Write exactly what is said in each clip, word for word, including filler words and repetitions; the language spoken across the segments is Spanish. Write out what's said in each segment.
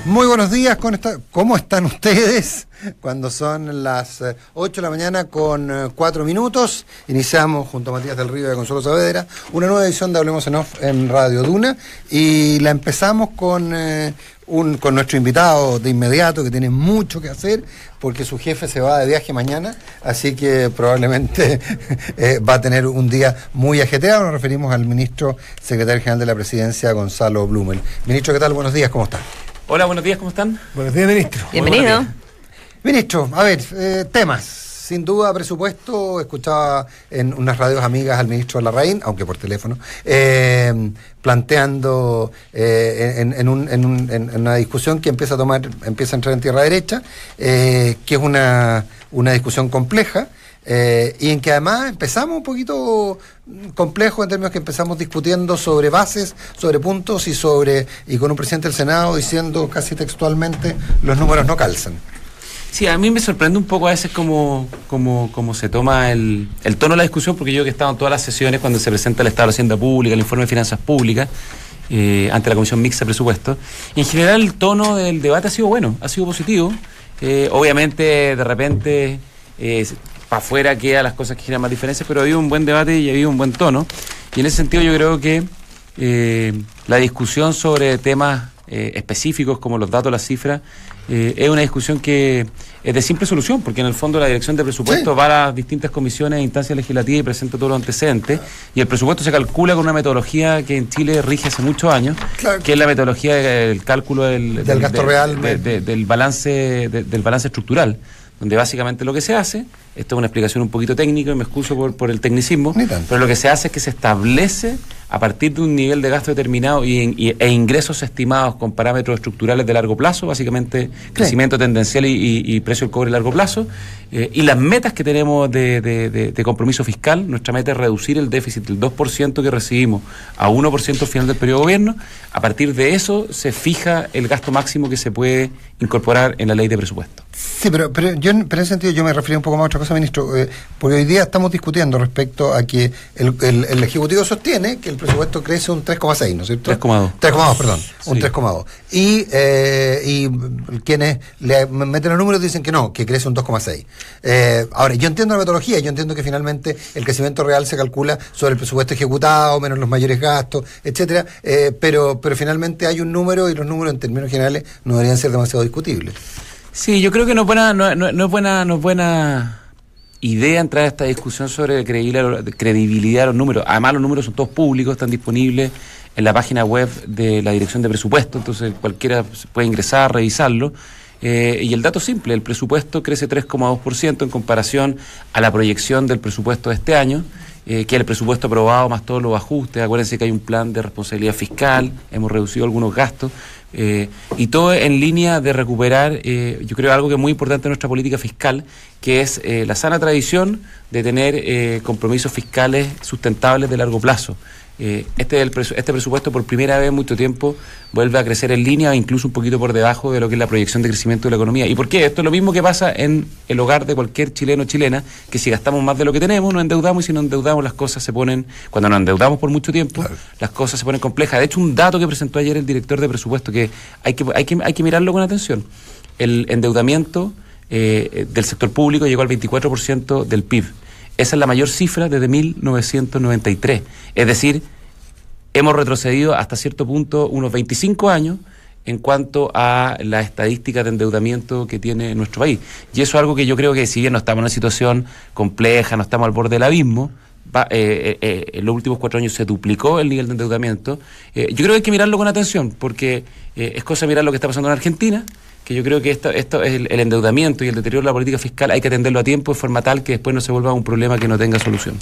Muy buenos días, ¿cómo están ustedes? Cuando son las ocho de la mañana con cuatro minutos, iniciamos junto a Matías del Río y a Consuelo Saavedra una nueva edición de Hablemos en Off en Radio Duna, y la empezamos con, eh, un, con nuestro invitado de inmediato, que tiene mucho que hacer porque su jefe se va de viaje mañana, así que probablemente eh, va a tener un día muy ajetreado. Nos referimos al ministro secretario general de la Presidencia, Gonzalo Blumel. Ministro, ¿qué tal? Buenos días, ¿cómo está? Hola, buenos días, ¿cómo están? Buenos días, ministro. Bienvenido. Ministro, a ver, eh, temas. Sin duda, presupuesto. Escuchaba en unas radios amigas al ministro Larraín, aunque por teléfono, eh, planteando eh, en, en, un, en, un, en una discusión que empieza a tomar, empieza a entrar en tierra derecha, eh, que es una, una discusión compleja. Eh, y en que además empezamos un poquito complejo en términos que empezamos discutiendo sobre bases, sobre puntos y sobre y con un presidente del Senado diciendo casi textualmente los números no calzan. Sí, a mí me sorprende un poco a veces cómo, cómo, cómo se toma el, el tono de la discusión, porque yo que he estado en todas las sesiones cuando se presenta el Estado de la Hacienda Pública, el informe de Finanzas Públicas, eh, ante la Comisión Mixta de Presupuesto, y en general el tono del debate ha sido bueno, ha sido positivo. Eh, obviamente, de repente, eh, para afuera quedan las cosas que generan más diferencias, pero ha habido un buen debate y ha habido un buen tono, y en ese sentido yo creo que eh, la discusión sobre temas eh, específicos como los datos, las cifras, eh, es una discusión que es de simple solución, porque en el fondo la dirección de presupuesto sí. va a las distintas comisiones e instancias legislativas y presenta todos los antecedentes, y el presupuesto se calcula con una metodología que en Chile rige hace muchos años, claro, que es la metodología del cálculo del, del del gasto de, real de, de, del balance de, del balance estructural, donde básicamente lo que se hace, esto es una explicación un poquito técnica y me excuso por, por el tecnicismo, pero lo que se hace es que se establece a partir de un nivel de gasto determinado y, y, e ingresos estimados con parámetros estructurales de largo plazo, básicamente crecimiento sí. tendencial y, y, y precio del cobre a largo plazo, eh, y las metas que tenemos de, de, de, de compromiso fiscal. Nuestra meta es reducir el déficit del dos por ciento que recibimos a uno por ciento al final del periodo de gobierno. A partir de eso se fija el gasto máximo que se puede incorporar en la ley de presupuesto. Sí, pero, pero yo pero en ese sentido yo me refería un poco más a otra cosa, ministro, eh, porque hoy día estamos discutiendo respecto a que el, el, el Ejecutivo sostiene que el presupuesto crece un tres coma seis, ¿no es cierto? tres coma dos. tres coma dos, perdón, sí. un tres coma dos. Y, eh, y quienes le meten los números dicen que no, que crece un dos coma seis. Eh, ahora, yo entiendo la metodología, yo entiendo que finalmente el crecimiento real se calcula sobre el presupuesto ejecutado, menos los mayores gastos, etcétera, eh, pero, pero finalmente hay un número y los números en términos generales no deberían ser demasiado discutibles. Sí, yo creo que no es buena, no, no, no es buena, no es buena idea entrar a esta discusión sobre credibilidad de los números. Además, los números son todos públicos, están disponibles en la página web de la Dirección de Presupuesto, entonces cualquiera puede ingresar, revisarlo. Eh, y el dato simple, el presupuesto crece tres coma dos por ciento en comparación a la proyección del presupuesto de este año, eh, que es el presupuesto aprobado más todos los ajustes. Acuérdense que hay un plan de responsabilidad fiscal, hemos reducido algunos gastos, eh, y todo en línea de recuperar, eh, yo creo, algo que es muy importante en nuestra política fiscal, que es eh, la sana tradición de tener eh, compromisos fiscales sustentables de largo plazo. Eh, este, el presu- este presupuesto por primera vez en mucho tiempo vuelve a crecer en línea, incluso un poquito por debajo de lo que es la proyección de crecimiento de la economía. ¿Y por qué? Esto es lo mismo que pasa en el hogar de cualquier chileno o chilena, que si gastamos más de lo que tenemos, nos endeudamos, y si nos endeudamos las cosas se ponen, cuando nos endeudamos por mucho tiempo, claro, las cosas se ponen complejas. De hecho, un dato que presentó ayer el director de presupuesto, que hay que, hay que, hay que mirarlo con atención: el endeudamiento eh, del sector público llegó al veinticuatro por ciento del P I B. Esa es la mayor cifra desde mil novecientos noventa y tres. Es decir, hemos retrocedido hasta cierto punto unos veinticinco años en cuanto a la estadística de endeudamiento que tiene nuestro país. Y eso es algo que yo creo que, si bien no estamos en una situación compleja, no estamos al borde del abismo, va, eh, eh, en los últimos cuatro años se duplicó el nivel de endeudamiento. Eh, yo creo que hay que mirarlo con atención, porque eh, es cosa de mirar lo que está pasando en Argentina, que yo creo que esto, esto es el, el endeudamiento y el deterioro de la política fiscal, hay que atenderlo a tiempo de forma tal que después no se vuelva un problema que no tenga solución.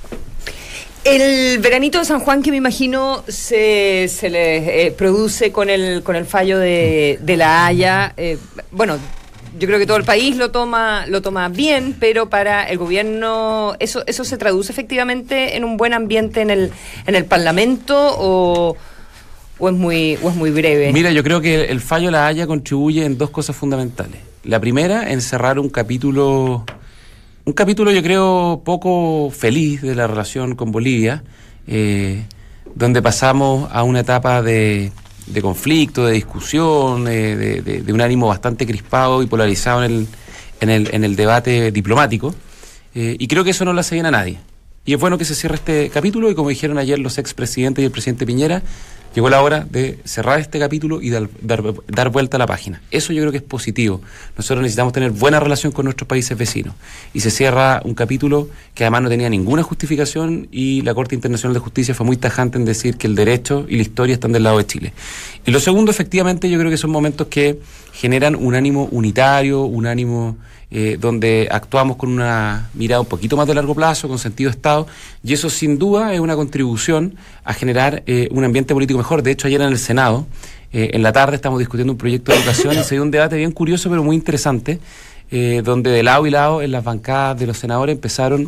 El veranito de San Juan, que me imagino se, se le eh, produce con el con el fallo de, de La Haya, eh, bueno, yo creo que todo el país lo toma lo toma bien, pero para el gobierno eso eso se traduce efectivamente en un buen ambiente en el en el Parlamento, o o es muy o es muy breve. Mira, yo creo que el fallo de La Haya contribuye en dos cosas fundamentales. La primera, en cerrar un capítulo Un capítulo, yo creo, poco feliz de la relación con Bolivia, eh, donde pasamos a una etapa de, de conflicto, de discusión, de, de, de, de un ánimo bastante crispado y polarizado en el, en el, en el debate diplomático, eh, y creo que eso no le hace bien a nadie. Y es bueno que se cierre este capítulo, y como dijeron ayer los expresidentes y el presidente Piñera, llegó la hora de cerrar este capítulo y dar, dar, dar vuelta a la página. Eso yo creo que es positivo. Nosotros necesitamos tener buena relación con nuestros países vecinos. Y se cierra un capítulo que además no tenía ninguna justificación, y la Corte Internacional de Justicia fue muy tajante en decir que el derecho y la historia están del lado de Chile. Y lo segundo, efectivamente, yo creo que son momentos que generan un ánimo unitario, un ánimo eh, donde actuamos con una mirada un poquito más de largo plazo, con sentido de Estado, y eso sin duda es una contribución a generar eh, un ambiente político mejor. De hecho, ayer en el Senado, eh, en la tarde, estamos discutiendo un proyecto de educación y se dio un debate bien curioso, pero muy interesante, eh, donde de lado y lado en las bancadas de los senadores empezaron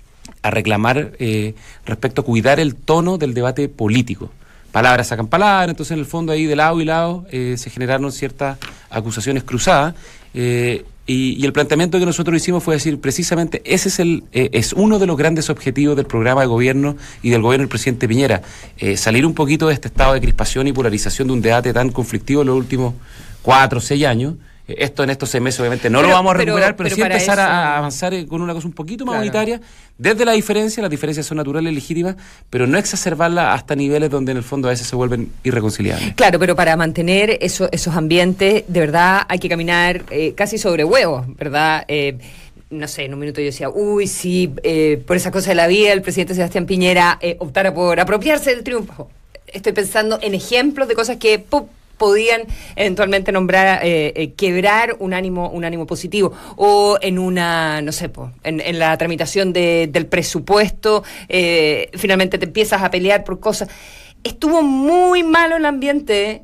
a reclamar eh, respecto a cuidar el tono del debate político. Palabras sacan palabras, entonces en el fondo ahí de lado y lado eh, se generaron ciertas acusaciones cruzadas, eh, y, y el planteamiento que nosotros hicimos fue decir, precisamente ese es el eh, es uno de los grandes objetivos del programa de gobierno y del gobierno del presidente Piñera, eh, salir un poquito de este estado de crispación y polarización de un debate tan conflictivo en los últimos cuatro o seis años. Esto en estos seis meses obviamente no pero, lo vamos a pero, recuperar, pero, pero sí empezar eso... a avanzar con una cosa un poquito más claro. unitaria, desde la diferencia. Las diferencias son naturales y legítimas, pero no exacerbarlas hasta niveles donde en el fondo a veces se vuelven irreconciliables. Claro, pero para mantener eso, esos ambientes, de verdad hay que caminar eh, casi sobre huevos, ¿verdad? Eh, no sé, en un minuto yo decía, uy, si eh, por esa cosa de la vida el presidente Sebastián Piñera eh, optara por apropiarse del triunfo. Estoy pensando en ejemplos de cosas que... ¡pum!, podían eventualmente nombrar, eh, eh, quebrar un ánimo, un ánimo positivo, o en una, no sé, po, en, en la tramitación de, del presupuesto, eh, finalmente te empiezas a pelear por cosas. Estuvo muy malo el ambiente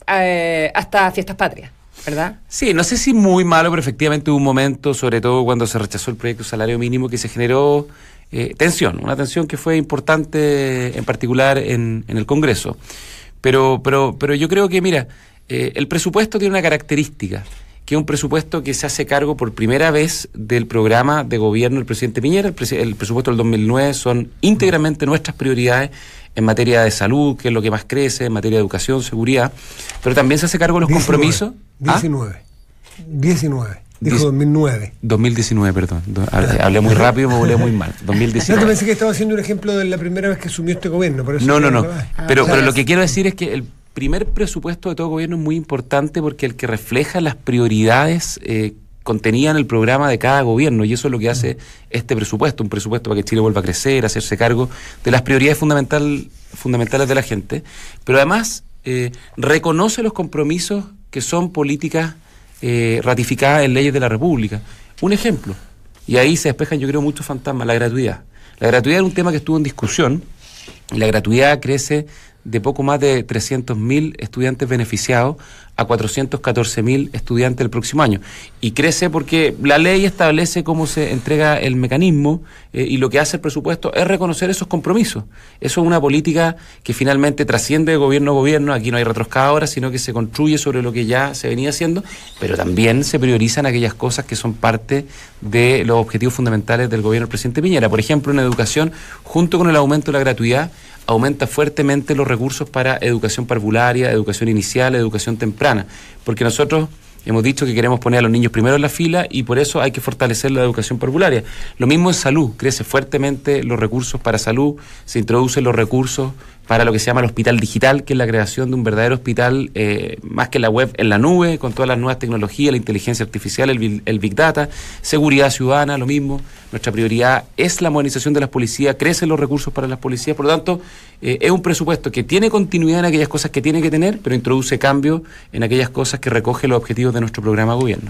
eh, hasta Fiestas Patrias, ¿verdad? Sí, no sé si muy malo, pero efectivamente hubo un momento, sobre todo cuando se rechazó el proyecto de salario mínimo, que se generó eh, tensión, una tensión que fue importante en particular en, en el Congreso. Pero, pero, pero yo creo que, mira, eh, el presupuesto tiene una característica, que es un presupuesto que se hace cargo por primera vez del programa de gobierno del presidente Piñera. El, presi- el presupuesto del dos mil nueve son íntegramente nuestras prioridades en materia de salud, que es lo que más crece, en materia de educación, seguridad, pero también se hace cargo de los diecinueve, compromisos. diecinueve. ¿Ah? diecinueve. Dijo Diez, dos mil nueve. dos mil diecinueve, perdón. Hablé, hablé muy rápido, me volé muy mal. dos mil diecinueve. No, te pensé que estaba haciendo un ejemplo de la primera vez que asumió este gobierno. Por eso no, no, no. Ah, pero, o sea, pero lo que quiero decir es que el primer presupuesto de todo gobierno es muy importante porque el que refleja las prioridades eh, contenidas en el programa de cada gobierno, y eso es lo que hace este presupuesto, un presupuesto para que Chile vuelva a crecer, hacerse cargo de las prioridades fundamental, fundamentales de la gente, pero además eh, reconoce los compromisos que son políticas Eh, ratificada en leyes de la República. Un ejemplo, y ahí se despejan yo creo muchos fantasmas, la gratuidad. La gratuidad era un tema que estuvo en discusión, y la gratuidad crece de poco más de trescientos mil estudiantes beneficiados a cuatrocientos catorce mil estudiantes el próximo año. Y crece porque la ley establece cómo se entrega el mecanismo eh, y lo que hace el presupuesto es reconocer esos compromisos. Eso es una política que finalmente trasciende de gobierno a gobierno. Aquí no hay retroscadora, sino que se construye sobre lo que ya se venía haciendo, pero también se priorizan aquellas cosas que son parte de los objetivos fundamentales del gobierno del presidente Piñera. Por ejemplo, en educación, junto con el aumento de la gratuidad, aumenta fuertemente los recursos para educación parvularia, educación inicial, educación temprana, porque nosotros hemos dicho que queremos poner a los niños primero en la fila y por eso hay que fortalecer la educación parvularia. Lo mismo en salud, crece fuertemente los recursos para salud, se introducen los recursos para lo que se llama el hospital digital, que es la creación de un verdadero hospital, eh, más que la web, en la nube, con todas las nuevas tecnologías, la inteligencia artificial, el, el Big Data, seguridad ciudadana, lo mismo. Nuestra prioridad es la modernización de las policías, crecen los recursos para las policías, por lo tanto, eh, es un presupuesto que tiene continuidad en aquellas cosas que tiene que tener, pero introduce cambios en aquellas cosas que recoge los objetivos de nuestro programa de gobierno.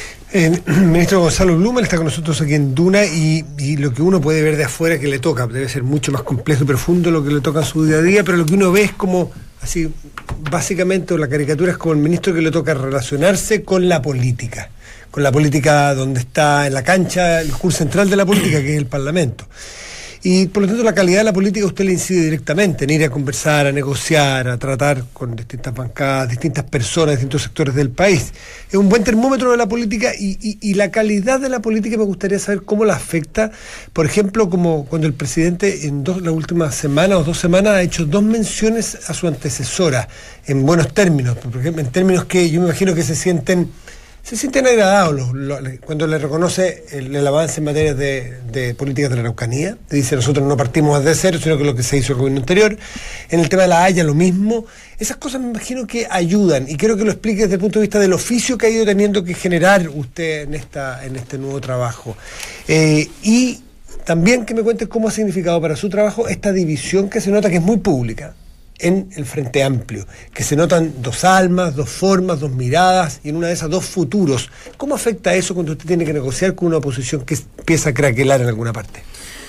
Eh, el ministro Gonzalo Blumel está con nosotros aquí en Duna y, y lo que uno puede ver de afuera que le toca debe ser mucho más complejo y profundo lo que le toca en su día a día, pero lo que uno ve es como, así, básicamente, la caricatura es como el ministro que le toca relacionarse con la política, con la política donde está en la cancha el curso central de la política, que es el Parlamento. Y por lo tanto la calidad de la política usted le incide directamente en ir a conversar, a negociar, a tratar con distintas bancadas, distintas personas, distintos sectores del país. Es un buen termómetro de la política y, y, y la calidad de la política me gustaría saber cómo la afecta. Por ejemplo, como cuando el presidente en dos, la última semana o dos semanas ha hecho dos menciones a su antecesora en buenos términos, por ejemplo, en términos que yo me imagino que se sienten se sienten agradados los, los, cuando le reconoce el, el avance en materia de, de políticas de la Araucanía. Le dice, nosotros no partimos de cero, sino que lo que se hizo el gobierno anterior. En el tema de la Haya, lo mismo. Esas cosas me imagino que ayudan, y quiero que lo explique desde el punto de vista del oficio que ha ido teniendo que generar usted en esta en este nuevo trabajo. Eh, y también que me cuente cómo ha significado para su trabajo esta división que se nota que es muy pública en el Frente Amplio, que se notan dos almas, dos formas, dos miradas, y en una de esas dos futuros. ¿Cómo afecta eso cuando usted tiene que negociar con una oposición que empieza a craquelar en alguna parte?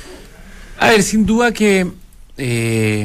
A ver, sin duda que eh,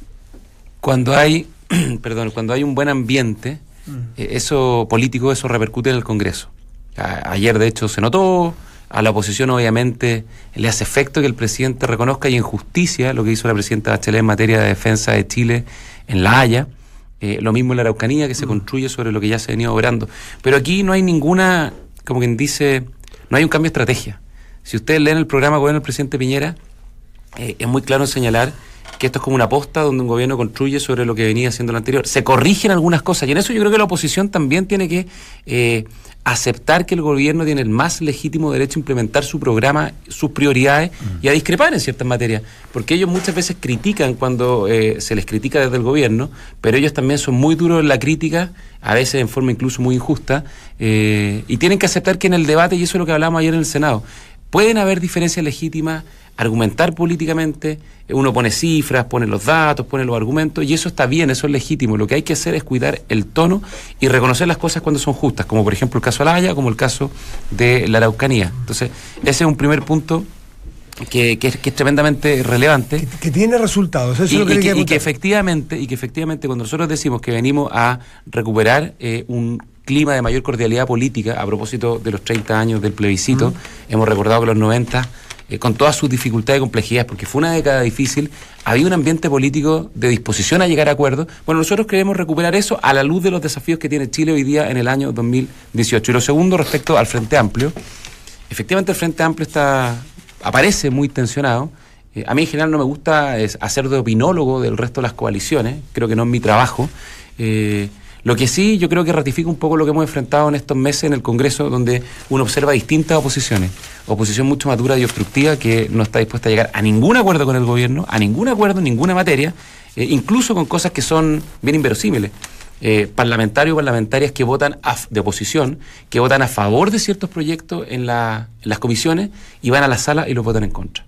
cuando hay perdón, cuando hay un buen ambiente, mm. eh, eso político, eso repercute en el Congreso. A, ayer, de hecho, se notó. A la oposición, obviamente, le hace efecto que el presidente reconozca y en justicia lo que hizo la presidenta Bachelet en materia de defensa de Chile en La Haya. Eh, lo mismo en la Araucanía, que se construye sobre lo que ya se ha venido obrando. Pero aquí no hay ninguna, como quien dice, no hay un cambio de estrategia. Si ustedes leen el programa gobierno del presidente Piñera, eh, es muy claro en señalar que esto es como una posta donde un gobierno construye sobre lo que venía haciendo el anterior. Se corrigen algunas cosas, y en eso yo creo que la oposición también tiene que eh, aceptar que el gobierno tiene el más legítimo derecho a implementar su programa, sus prioridades, mm. y a discrepar en ciertas materias, porque ellos muchas veces critican cuando eh, se les critica desde el gobierno, pero ellos también son muy duros en la crítica, a veces en forma incluso muy injusta, eh, y tienen que aceptar que en el debate, y eso es lo que hablamos ayer en el Senado, pueden haber diferencias legítimas, argumentar políticamente, uno pone cifras, pone los datos, pone los argumentos, y eso está bien, eso es legítimo. Lo que hay que hacer es cuidar el tono y reconocer las cosas cuando son justas, como por ejemplo el caso de La Haya, como el caso de la Araucanía. Entonces, ese es un primer punto que, que, es, que es tremendamente relevante. Que, que tiene resultados, eso y, es lo que, y, que, que y que efectivamente, y que efectivamente cuando nosotros decimos que venimos a recuperar eh, un clima de mayor cordialidad política, a propósito de los treinta años del plebiscito, uh-huh. hemos recordado que los noventa, eh, con todas sus dificultades y complejidades, porque fue una década difícil, había un ambiente político de disposición a llegar a acuerdos. Bueno, nosotros queremos recuperar eso a la luz de los desafíos que tiene Chile hoy día en el año dos mil dieciocho. Y lo segundo, respecto al Frente Amplio, efectivamente el Frente Amplio está aparece muy tensionado. Eh, a mí en general no me gusta es, hacer de opinólogo del resto de las coaliciones, creo que no es mi trabajo. Eh, Lo que sí, yo creo que ratifica un poco lo que hemos enfrentado en estos meses en el Congreso, donde uno observa distintas oposiciones. Oposición mucho más dura y obstructiva, que no está dispuesta a llegar a ningún acuerdo con el gobierno, a ningún acuerdo en ninguna materia, eh, incluso con cosas que son bien inverosímiles. Eh, parlamentarios o parlamentarias que votan a, de oposición, que votan a favor de ciertos proyectos en, la, en las comisiones y van a la sala y los votan en contra.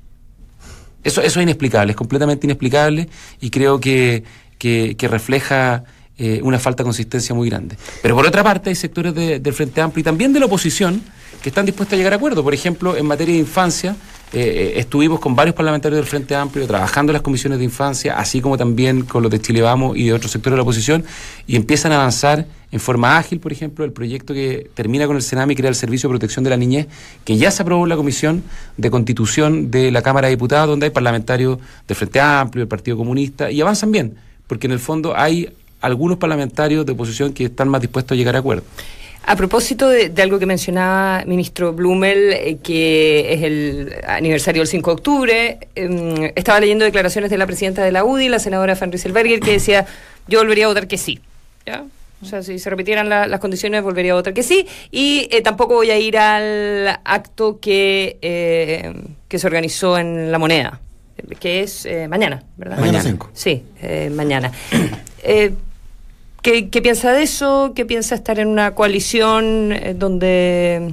Eso, eso es inexplicable, es completamente inexplicable, y creo que, que, que refleja Eh, una falta de consistencia muy grande. Pero por otra parte hay sectores de, del Frente Amplio y también de la oposición que están dispuestos a llegar a acuerdos. Por ejemplo, en materia de infancia, eh, estuvimos con varios parlamentarios del Frente Amplio trabajando en las comisiones de infancia, así como también con los de Chile Vamos y de otros sectores de la oposición, y empiezan a avanzar en forma ágil, por ejemplo, el proyecto que termina con el Sename y crea el Servicio de Protección de la Niñez, que ya se aprobó en la Comisión de Constitución de la Cámara de Diputados, donde hay parlamentarios del Frente Amplio, del Partido Comunista, y avanzan bien, porque en el fondo hay algunos parlamentarios de oposición que están más dispuestos a llegar a acuerdos. A propósito de, de algo que mencionaba ministro Blumel, eh, que es el aniversario del cinco de octubre, eh, estaba leyendo declaraciones de la presidenta de la U D I, la senadora Van Rieselbergher, que decía, yo volvería a votar que sí, ¿ya? O sea, si se repitieran la, las condiciones, volvería a votar que sí, y eh, tampoco voy a ir al acto que, eh, que se organizó en La Moneda, que es eh, mañana, ¿verdad? Mañana cinco. Sí, eh, mañana. Eh, ¿qué, ¿Qué piensa de eso? ¿Qué piensa estar en una coalición eh, donde,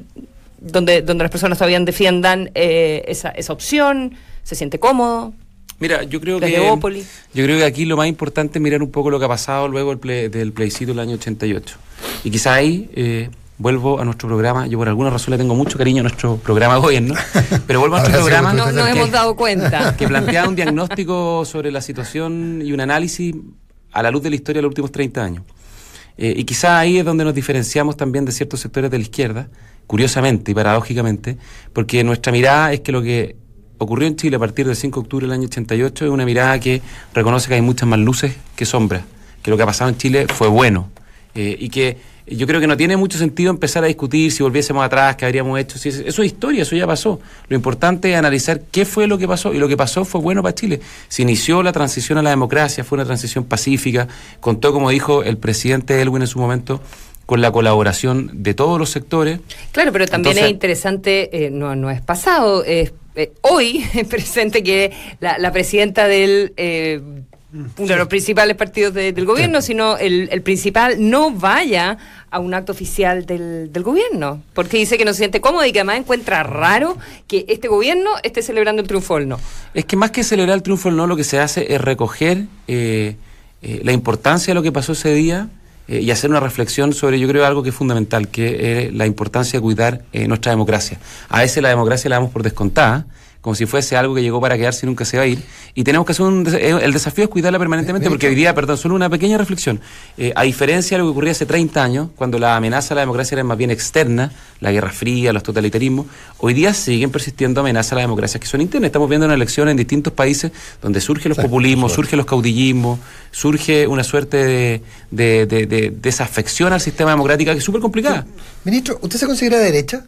donde donde las personas todavía defiendan eh, esa, esa opción? ¿Se siente cómodo? Mira, yo creo que Evópolis. yo creo que aquí lo más importante es mirar un poco lo que ha pasado luego del, ple, del plebiscito del año ochenta y ocho. Y quizá ahí eh, vuelvo a nuestro programa. Yo por alguna razón le tengo mucho cariño a nuestro programa de gobierno, pero vuelvo a nuestro programa. No nos hemos dado cuenta. Que plantea un diagnóstico sobre la situación y un análisis a la luz de la historia de los últimos treinta años. Eh, y quizá ahí es donde nos diferenciamos también de ciertos sectores de la izquierda, curiosamente y paradójicamente, porque nuestra mirada es que lo que ocurrió en Chile a partir del cinco de octubre del año ochenta y ocho es una mirada que reconoce que hay muchas más luces que sombras, que lo que ha pasado en Chile fue bueno, eh, y que yo creo que no tiene mucho sentido empezar a discutir si volviésemos atrás, qué habríamos hecho. Si eso es historia, eso ya pasó. Lo importante es analizar qué fue lo que pasó, y lo que pasó fue bueno para Chile. Se inició la transición a la democracia, fue una transición pacífica, contó, como dijo el presidente Elwin en su momento, con la colaboración de todos los sectores. Claro, pero también Entonces, es interesante, eh, no, no es pasado, es eh, hoy es presente que la, la presidenta del... Eh, uno de los principales partidos de, del gobierno, sino el, el principal, no vaya a un acto oficial del, del gobierno, porque dice que no se siente cómodo y que además encuentra raro que este gobierno esté celebrando el triunfo del no. Es que más que celebrar el triunfo del no, lo que se hace es recoger eh, eh, la importancia de lo que pasó ese día eh, y hacer una reflexión sobre, yo creo, algo que es fundamental, que es la importancia de cuidar eh, nuestra democracia. A veces la democracia la damos por descontada, como si fuese algo que llegó para quedarse y nunca se va a ir, y tenemos que hacer un, el desafío es cuidarla permanentemente, porque hoy día, perdón, solo una pequeña reflexión, eh, a diferencia de lo que ocurría hace treinta años, cuando la amenaza a la democracia era más bien externa, la Guerra Fría, los totalitarismos, hoy día siguen persistiendo amenazas a la democracia que son internas. Estamos viendo una elección en distintos países donde surgen los sí, populismos, surgen los caudillismos, surge una suerte de, de, de, de desafección al sistema democrático que es súper complicada. Sí. Ministro, ¿usted se considera de derecha?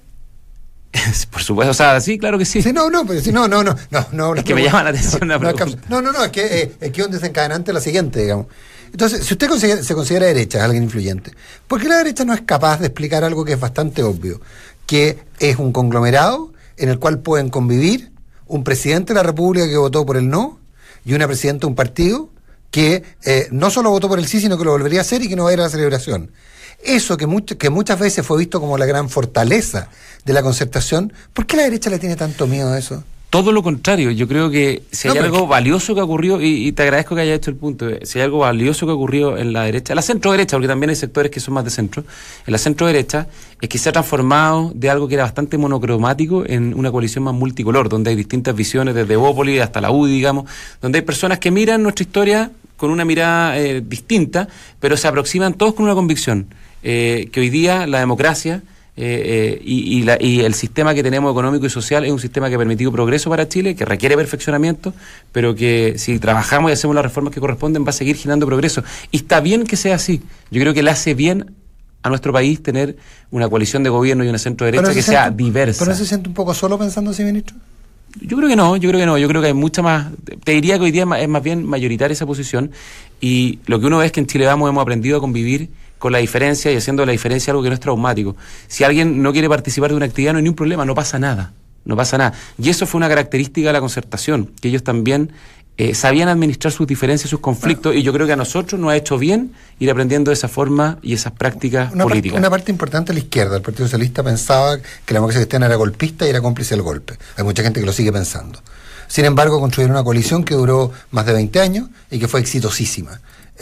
Por supuesto, o sea, sí, claro que sí. Sí, no, no, pero sí, no, no, no, no, no. Es que me llama la atención la no, pregunta. No, no, no, es que, eh, es que es un desencadenante la siguiente, digamos. Entonces, si usted considera, se considera derecha, es alguien influyente, ¿por qué la derecha no es capaz de explicar algo que es bastante obvio? Que es un conglomerado en el cual pueden convivir un presidente de la República que votó por el no y una presidenta de un partido que eh, no solo votó por el sí, sino que lo volvería a hacer y que no va a ir a la celebración. Eso que, much, que muchas veces fue visto como la gran fortaleza de la concertación, ¿por qué la derecha le tiene tanto miedo a eso? Todo lo contrario, yo creo que si hay no, algo pero... valioso que ocurrió, y, y te agradezco que hayas hecho el punto, si hay algo valioso que ocurrió en la derecha, la centro derecha, porque también hay sectores que son más de centro, en la centro derecha, es que se ha transformado de algo que era bastante monocromático en una coalición más multicolor, donde hay distintas visiones, desde Bópoli hasta la U D I, digamos, donde hay personas que miran nuestra historia con una mirada eh, distinta, pero se aproximan todos con una convicción. Eh, que hoy día la democracia eh, eh, y, y, la, y el sistema que tenemos económico y social es un sistema que ha permitido progreso para Chile, que requiere perfeccionamiento, pero que si trabajamos y hacemos las reformas que corresponden va a seguir generando progreso. Y está bien que sea así. Yo creo que le hace bien a nuestro país tener una coalición de gobierno y una centro derecha que sea siente, diversa. ¿Pero no se siente un poco solo pensando así, ministro? Yo creo que no, yo creo que no, yo creo que hay mucha más, te diría que hoy día es más bien mayoritaria esa posición, y lo que uno ve es que en Chile Vamos hemos aprendido a convivir con la diferencia y haciendo la diferencia algo que no es traumático. Si alguien no quiere participar de una actividad no hay ningún problema, no pasa nada, no pasa nada. Y eso fue una característica de la concertación, que ellos también eh, sabían administrar sus diferencias, sus conflictos, y yo creo que a nosotros nos ha hecho bien ir aprendiendo de esa forma y esas prácticas una políticas. Parte, una parte importante de la izquierda, el Partido Socialista pensaba que la democracia cristiana era golpista y era cómplice del golpe. Hay mucha gente que lo sigue pensando. Sin embargo, construyeron una coalición que duró más de veinte años y que fue exitosísima.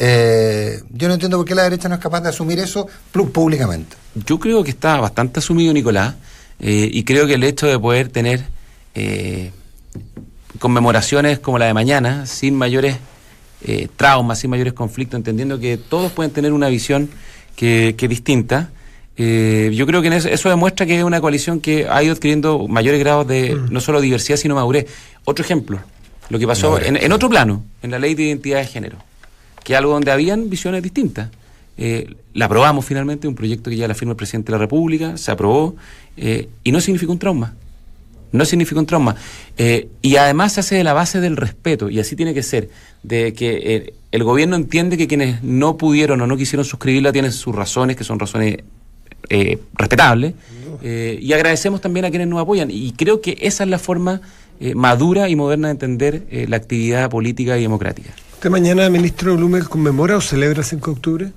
Eh, yo no entiendo por qué la derecha no es capaz de asumir eso públicamente. Yo creo que está bastante asumido, Nicolás, eh, y creo que el hecho de poder tener eh, conmemoraciones como la de mañana, sin mayores eh, traumas, sin mayores conflictos, entendiendo que todos pueden tener una visión que, que es distinta, eh, yo creo que en eso, eso demuestra que es una coalición que ha ido adquiriendo mayores grados de mm. no solo diversidad, sino madurez. Otro ejemplo, lo que pasó en, en otro plano, en la ley de identidad de género, que es algo donde habían visiones distintas. Eh, la aprobamos finalmente, un proyecto que ya la firma el presidente de la República, se aprobó, eh, y no significó un trauma. No significó un trauma. Eh, y además se hace de la base del respeto, y así tiene que ser, de que eh, el gobierno entiende que quienes no pudieron o no quisieron suscribirla tienen sus razones, que son razones eh, respetables, eh, y agradecemos también a quienes nos apoyan. Y creo que esa es la forma eh, madura y moderna de entender eh, la actividad política y democrática. ¿Usted mañana, ministro Blumel, conmemora o celebra el cinco de octubre?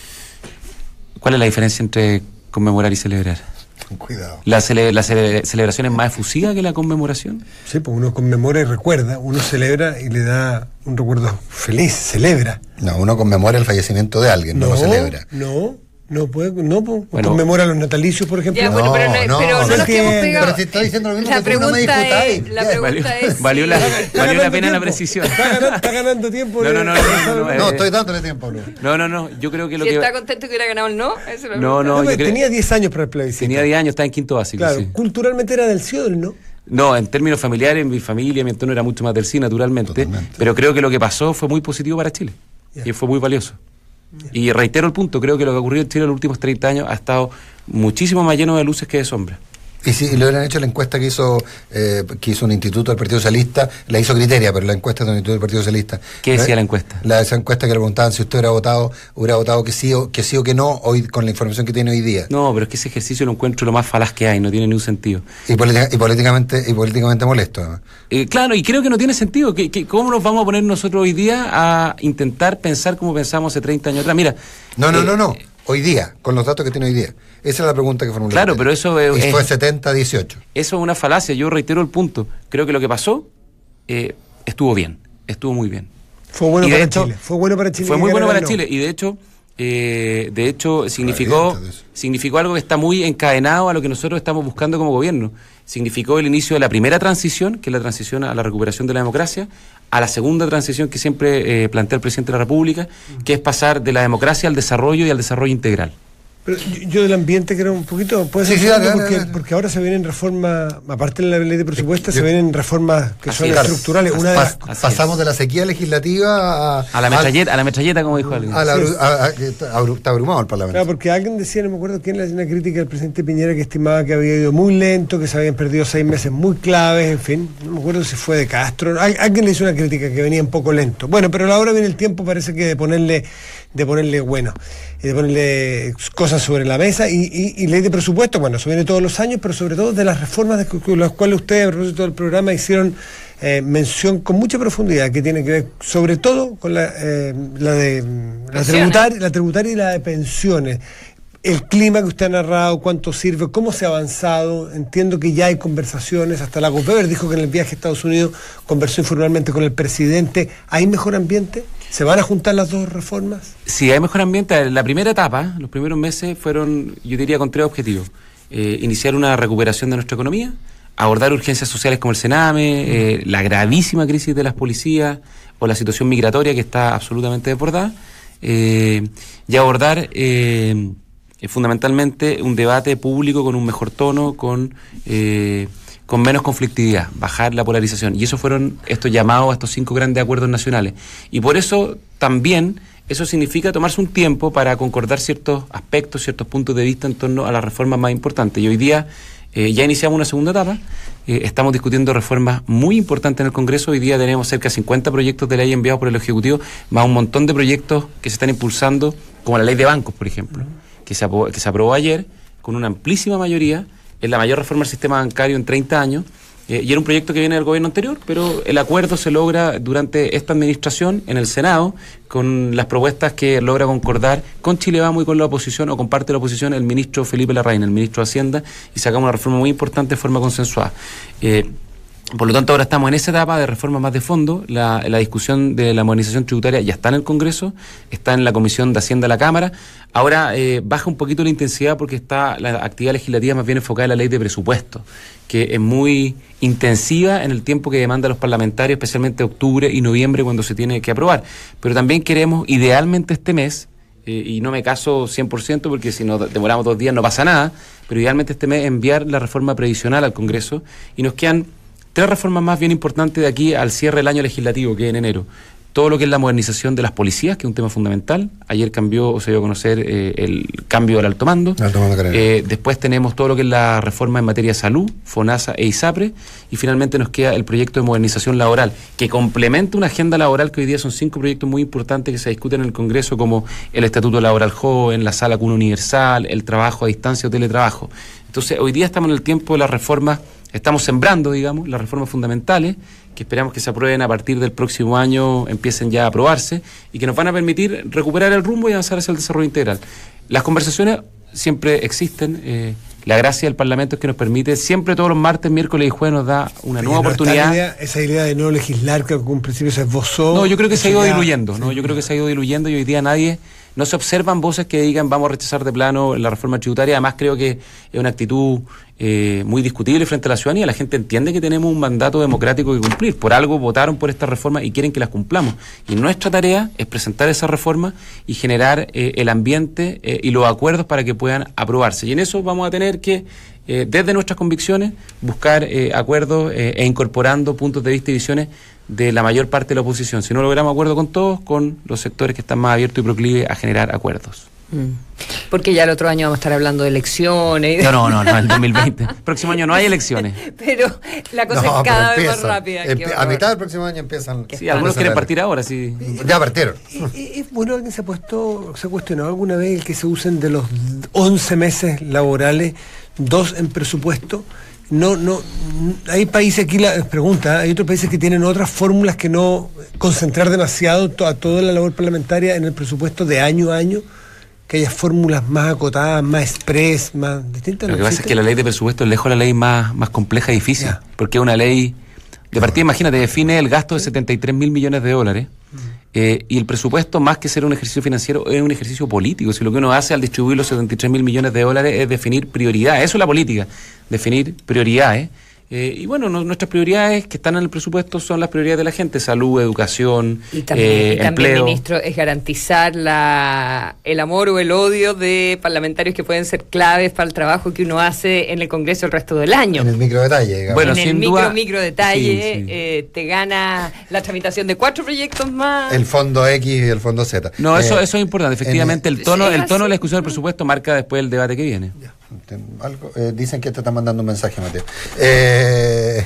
¿Cuál es la diferencia entre conmemorar y celebrar? Cuidado. ¿La, cele la cele celebración es más efusiva que la conmemoración? Sí, pues uno conmemora y recuerda, uno celebra y le da un recuerdo feliz, celebra. No, uno conmemora el fallecimiento de alguien, no, no lo celebra. No, no puede, no, pues, bueno, conmemora los natalicios, por ejemplo. Ya, bueno, no, pero no, no, pero no, no nos quedemos pegados. Pero si está diciendo lo mismo la que tú, no me pregunta discutáis. es, la pregunta valió, es valió la, sí. valió la pena tiempo. la precisión. Está ganando, está ganando tiempo. No, no, no, no, no, no, No, eh, estoy dándole tiempo, Pablo. No, no, no, yo creo que lo si que... está contento que hubiera ganado el no, eso es lo No, no, No, yo creo- tenía diez años para el plebiscito. Tenía diez años, está en quinto básico, Claro, sí. culturalmente era del sí o del no. No, en términos familiares, mi familia, mi entorno era mucho más del sí, naturalmente. Totalmente. Pero creo que lo que pasó fue muy positivo para Chile. Yeah. Y fue muy valioso. Yeah. Y reitero el punto, creo que lo que ha ocurrido en Chile en los últimos treinta años ha estado muchísimo más lleno de luces que de sombras. Y si le hubieran hecho la encuesta que hizo eh, que hizo un instituto del Partido Socialista, la hizo Criteria, pero la encuesta de un instituto del Partido Socialista. ¿Qué decía la encuesta? La esa encuesta que le preguntaban si usted hubiera votado, hubiera votado que sí o que sí o que no, hoy con la información que tiene hoy día. No, pero es que ese ejercicio lo encuentro lo más falaz que hay, no tiene ningún sentido. Y, política, y políticamente y políticamente molesto, además. Eh, claro, y creo que no tiene sentido. ¿Qué, qué, ¿Cómo nos vamos a poner nosotros hoy día a intentar pensar como pensamos hace treinta años atrás? Mira. No, no, eh, no, no. Hoy día, con los datos que tiene hoy día. Esa es la pregunta que formulé. Claro, pero eso es... Y fue setenta a dieciocho. Eso es una falacia, yo reitero el punto. Creo que lo que pasó eh, estuvo bien, estuvo muy bien. Fue bueno para hecho, Chile. Fue bueno para Chile. Fue muy bueno para Chile. Y de hecho, eh, de hecho significó, significó algo que está muy encadenado a lo que nosotros estamos buscando como gobierno. Significó el inicio de la primera transición, que es la transición a la recuperación de la democracia, a la segunda transición que siempre eh, plantea el presidente de la República, que es pasar de la democracia al desarrollo y al desarrollo integral. Pero yo, yo del ambiente creo un poquito, puede ser sí, sí, dale, dale, porque, dale. porque ahora se vienen reformas, aparte de la ley de presupuesto, se vienen reformas que así son es, estructurales. Una de las, pasamos es. de la sequía legislativa a, a la metralleta, a la metralleta como dijo alguien. A la, a, a, a, está abrumado el Parlamento. Claro, porque alguien decía, no me acuerdo quién le hacía una crítica al presidente Piñera que estimaba que había ido muy lento, que se habían perdido seis meses muy claves, en fin, no me acuerdo si fue de Castro. Al, alguien le hizo una crítica que venía un poco lento. Bueno, pero ahora viene el tiempo, parece que de ponerle, de ponerle bueno, de ponerle cosas sobre la mesa. Y, y, y ley de presupuesto, bueno, eso viene todos los años, pero sobre todo de las reformas de las cuales ustedes, a propósito del programa, hicieron eh, mención con mucha profundidad, que tiene que ver sobre todo con la, eh, la de la tributaria, la tributaria y la de pensiones. El clima que usted ha narrado, cuánto sirve, cómo se ha avanzado. Entiendo que ya hay conversaciones, hasta la Weber dijo que en el viaje a Estados Unidos conversó informalmente con el presidente. ¿Hay mejor ambiente? ¿Se van a juntar las dos reformas? Sí, hay mejor ambiente. La primera etapa, los primeros meses fueron, yo diría, con tres objetivos. Eh, iniciar una recuperación de nuestra economía, abordar urgencias sociales como el Sename, eh, la gravísima crisis de las policías o la situación migratoria que está absolutamente desbordada, eh, y abordar eh, fundamentalmente un debate público con un mejor tono, con... Eh, con menos conflictividad, bajar la polarización. Y esos fueron estos llamados a estos cinco grandes acuerdos nacionales. Y por eso también eso significa tomarse un tiempo para concordar ciertos aspectos, ciertos puntos de vista en torno a las reformas más importantes. Y hoy día eh, ya iniciamos una segunda etapa, eh, estamos discutiendo reformas muy importantes en el Congreso. Hoy día tenemos cerca de cincuenta proyectos de ley enviados por el Ejecutivo, más un montón de proyectos que se están impulsando, como la ley de bancos, por ejemplo, que se aprobó, que se aprobó ayer con una amplísima mayoría. Es la mayor reforma del sistema bancario en treinta años, eh, y era un proyecto que viene del gobierno anterior, pero el acuerdo se logra durante esta administración en el Senado, con las propuestas que logra concordar con Chile Vamos y con la oposición, o con parte de la oposición, el ministro Felipe Larraín, el ministro de Hacienda, y sacamos una reforma muy importante de forma consensuada. Eh, Por lo tanto, ahora estamos en esa etapa de reforma más de fondo. La, la discusión de la modernización tributaria ya está en el Congreso, está en la Comisión de Hacienda de la Cámara. Ahora eh, baja un poquito la intensidad porque está la actividad legislativa más bien enfocada en la ley de presupuesto, que es muy intensiva en el tiempo que demanda los parlamentarios, especialmente octubre y noviembre, cuando se tiene que aprobar. Pero también queremos, idealmente este mes, eh, y no me caso cien por ciento porque si nos demoramos dos días no pasa nada, pero idealmente este mes enviar la reforma previsional al Congreso, y nos quedan tres reformas más bien importantes de aquí al cierre del año legislativo, que es en enero. Todo lo que es la modernización de las policías, que es un tema fundamental. Ayer cambió, o se dio a conocer eh, el cambio del alto mando. Alto mando eh, después tenemos todo lo que es la reforma en materia de salud, FONASA e ISAPRE. Y finalmente nos queda el proyecto de modernización laboral, que complementa una agenda laboral que hoy día son cinco proyectos muy importantes que se discuten en el Congreso, como el Estatuto Laboral Joven, la Sala Cuna Universal, el trabajo a distancia o teletrabajo. Entonces, hoy día estamos en el tiempo de las reformas. Estamos sembrando, digamos, las reformas fundamentales que esperamos que se aprueben a partir del próximo año, empiecen ya a aprobarse y que nos van a permitir recuperar el rumbo y avanzar hacia el desarrollo integral. Las conversaciones siempre existen. Eh, la gracia del Parlamento es que nos permite, siempre todos los martes, miércoles y jueves nos da una nueva no oportunidad. Idea, esa idea de no legislar que en un principio se esbozó. No, yo creo que se ha ido ya, diluyendo, sí, ¿no? Yo creo que se ha ido diluyendo y hoy día nadie... No se observan voces que digan vamos a rechazar de plano la reforma tributaria. Además creo que es una actitud eh, muy discutible frente a la ciudadanía. La gente entiende que tenemos un mandato democrático que cumplir. Por algo votaron por esta reforma y quieren que las cumplamos. Y nuestra tarea es presentar esa reforma y generar eh, el ambiente eh, y los acuerdos para que puedan aprobarse. Y en eso vamos a tener que eh, desde nuestras convicciones, buscar eh, acuerdos eh, e incorporando puntos de vista y visiones de la mayor parte de la oposición. Si no logramos acuerdo con todos, con los sectores que están más abiertos y proclives a generar acuerdos. Mm. Porque ya el otro año vamos a estar hablando de elecciones. No, no, no, no, el dos mil veinte. Próximo año no hay elecciones. Pero la cosa No, es cada vez empiezan, más rápida. empi- a mitad del próximo año empiezan. Sí, algunos quieren partir ahora, sí. Ya partieron. ¿Es, es bueno alguien se ha puesto, se ha cuestionado alguna vez el que se usen de los once meses laborales, dos en presupuesto? No, no, hay países aquí, la pregunta, hay otros países que tienen otras fórmulas que no concentrar demasiado to, a toda la labor parlamentaria en el presupuesto de año a año, que haya fórmulas más acotadas, más express, más distintas. Lo ¿no que pasa es existe? que la ley de presupuesto es lejos la ley más, más compleja y difícil, Ya. porque es una ley, de partida, imagínate, define el gasto de setenta y tres mil millones de dólares, eh, y el presupuesto, más que ser un ejercicio financiero, es un ejercicio político. Si lo que uno hace al distribuir los setenta y tres mil millones de dólares es definir prioridades, eso es la política, definir prioridades. Eh, y bueno, no, nuestras prioridades que están en el presupuesto son las prioridades de la gente: salud, educación, Y también, eh, y también, empleo. ministro, es garantizar la, el amor o el odio de parlamentarios que pueden ser claves para el trabajo que uno hace en el Congreso el resto del año. En el micro detalle, digamos. Bueno, en el sin micro, duda- micro detalle, Sí, sí. eh, te gana la tramitación de cuatro proyectos más. El fondo X y el fondo Z. No, eso, Eh, eso es importante. Efectivamente, el tono, Sí, el tono así. de la discusión del presupuesto marca después el debate que viene. Ten- algo, eh, dicen que te están mandando un mensaje, Mateo. Eh,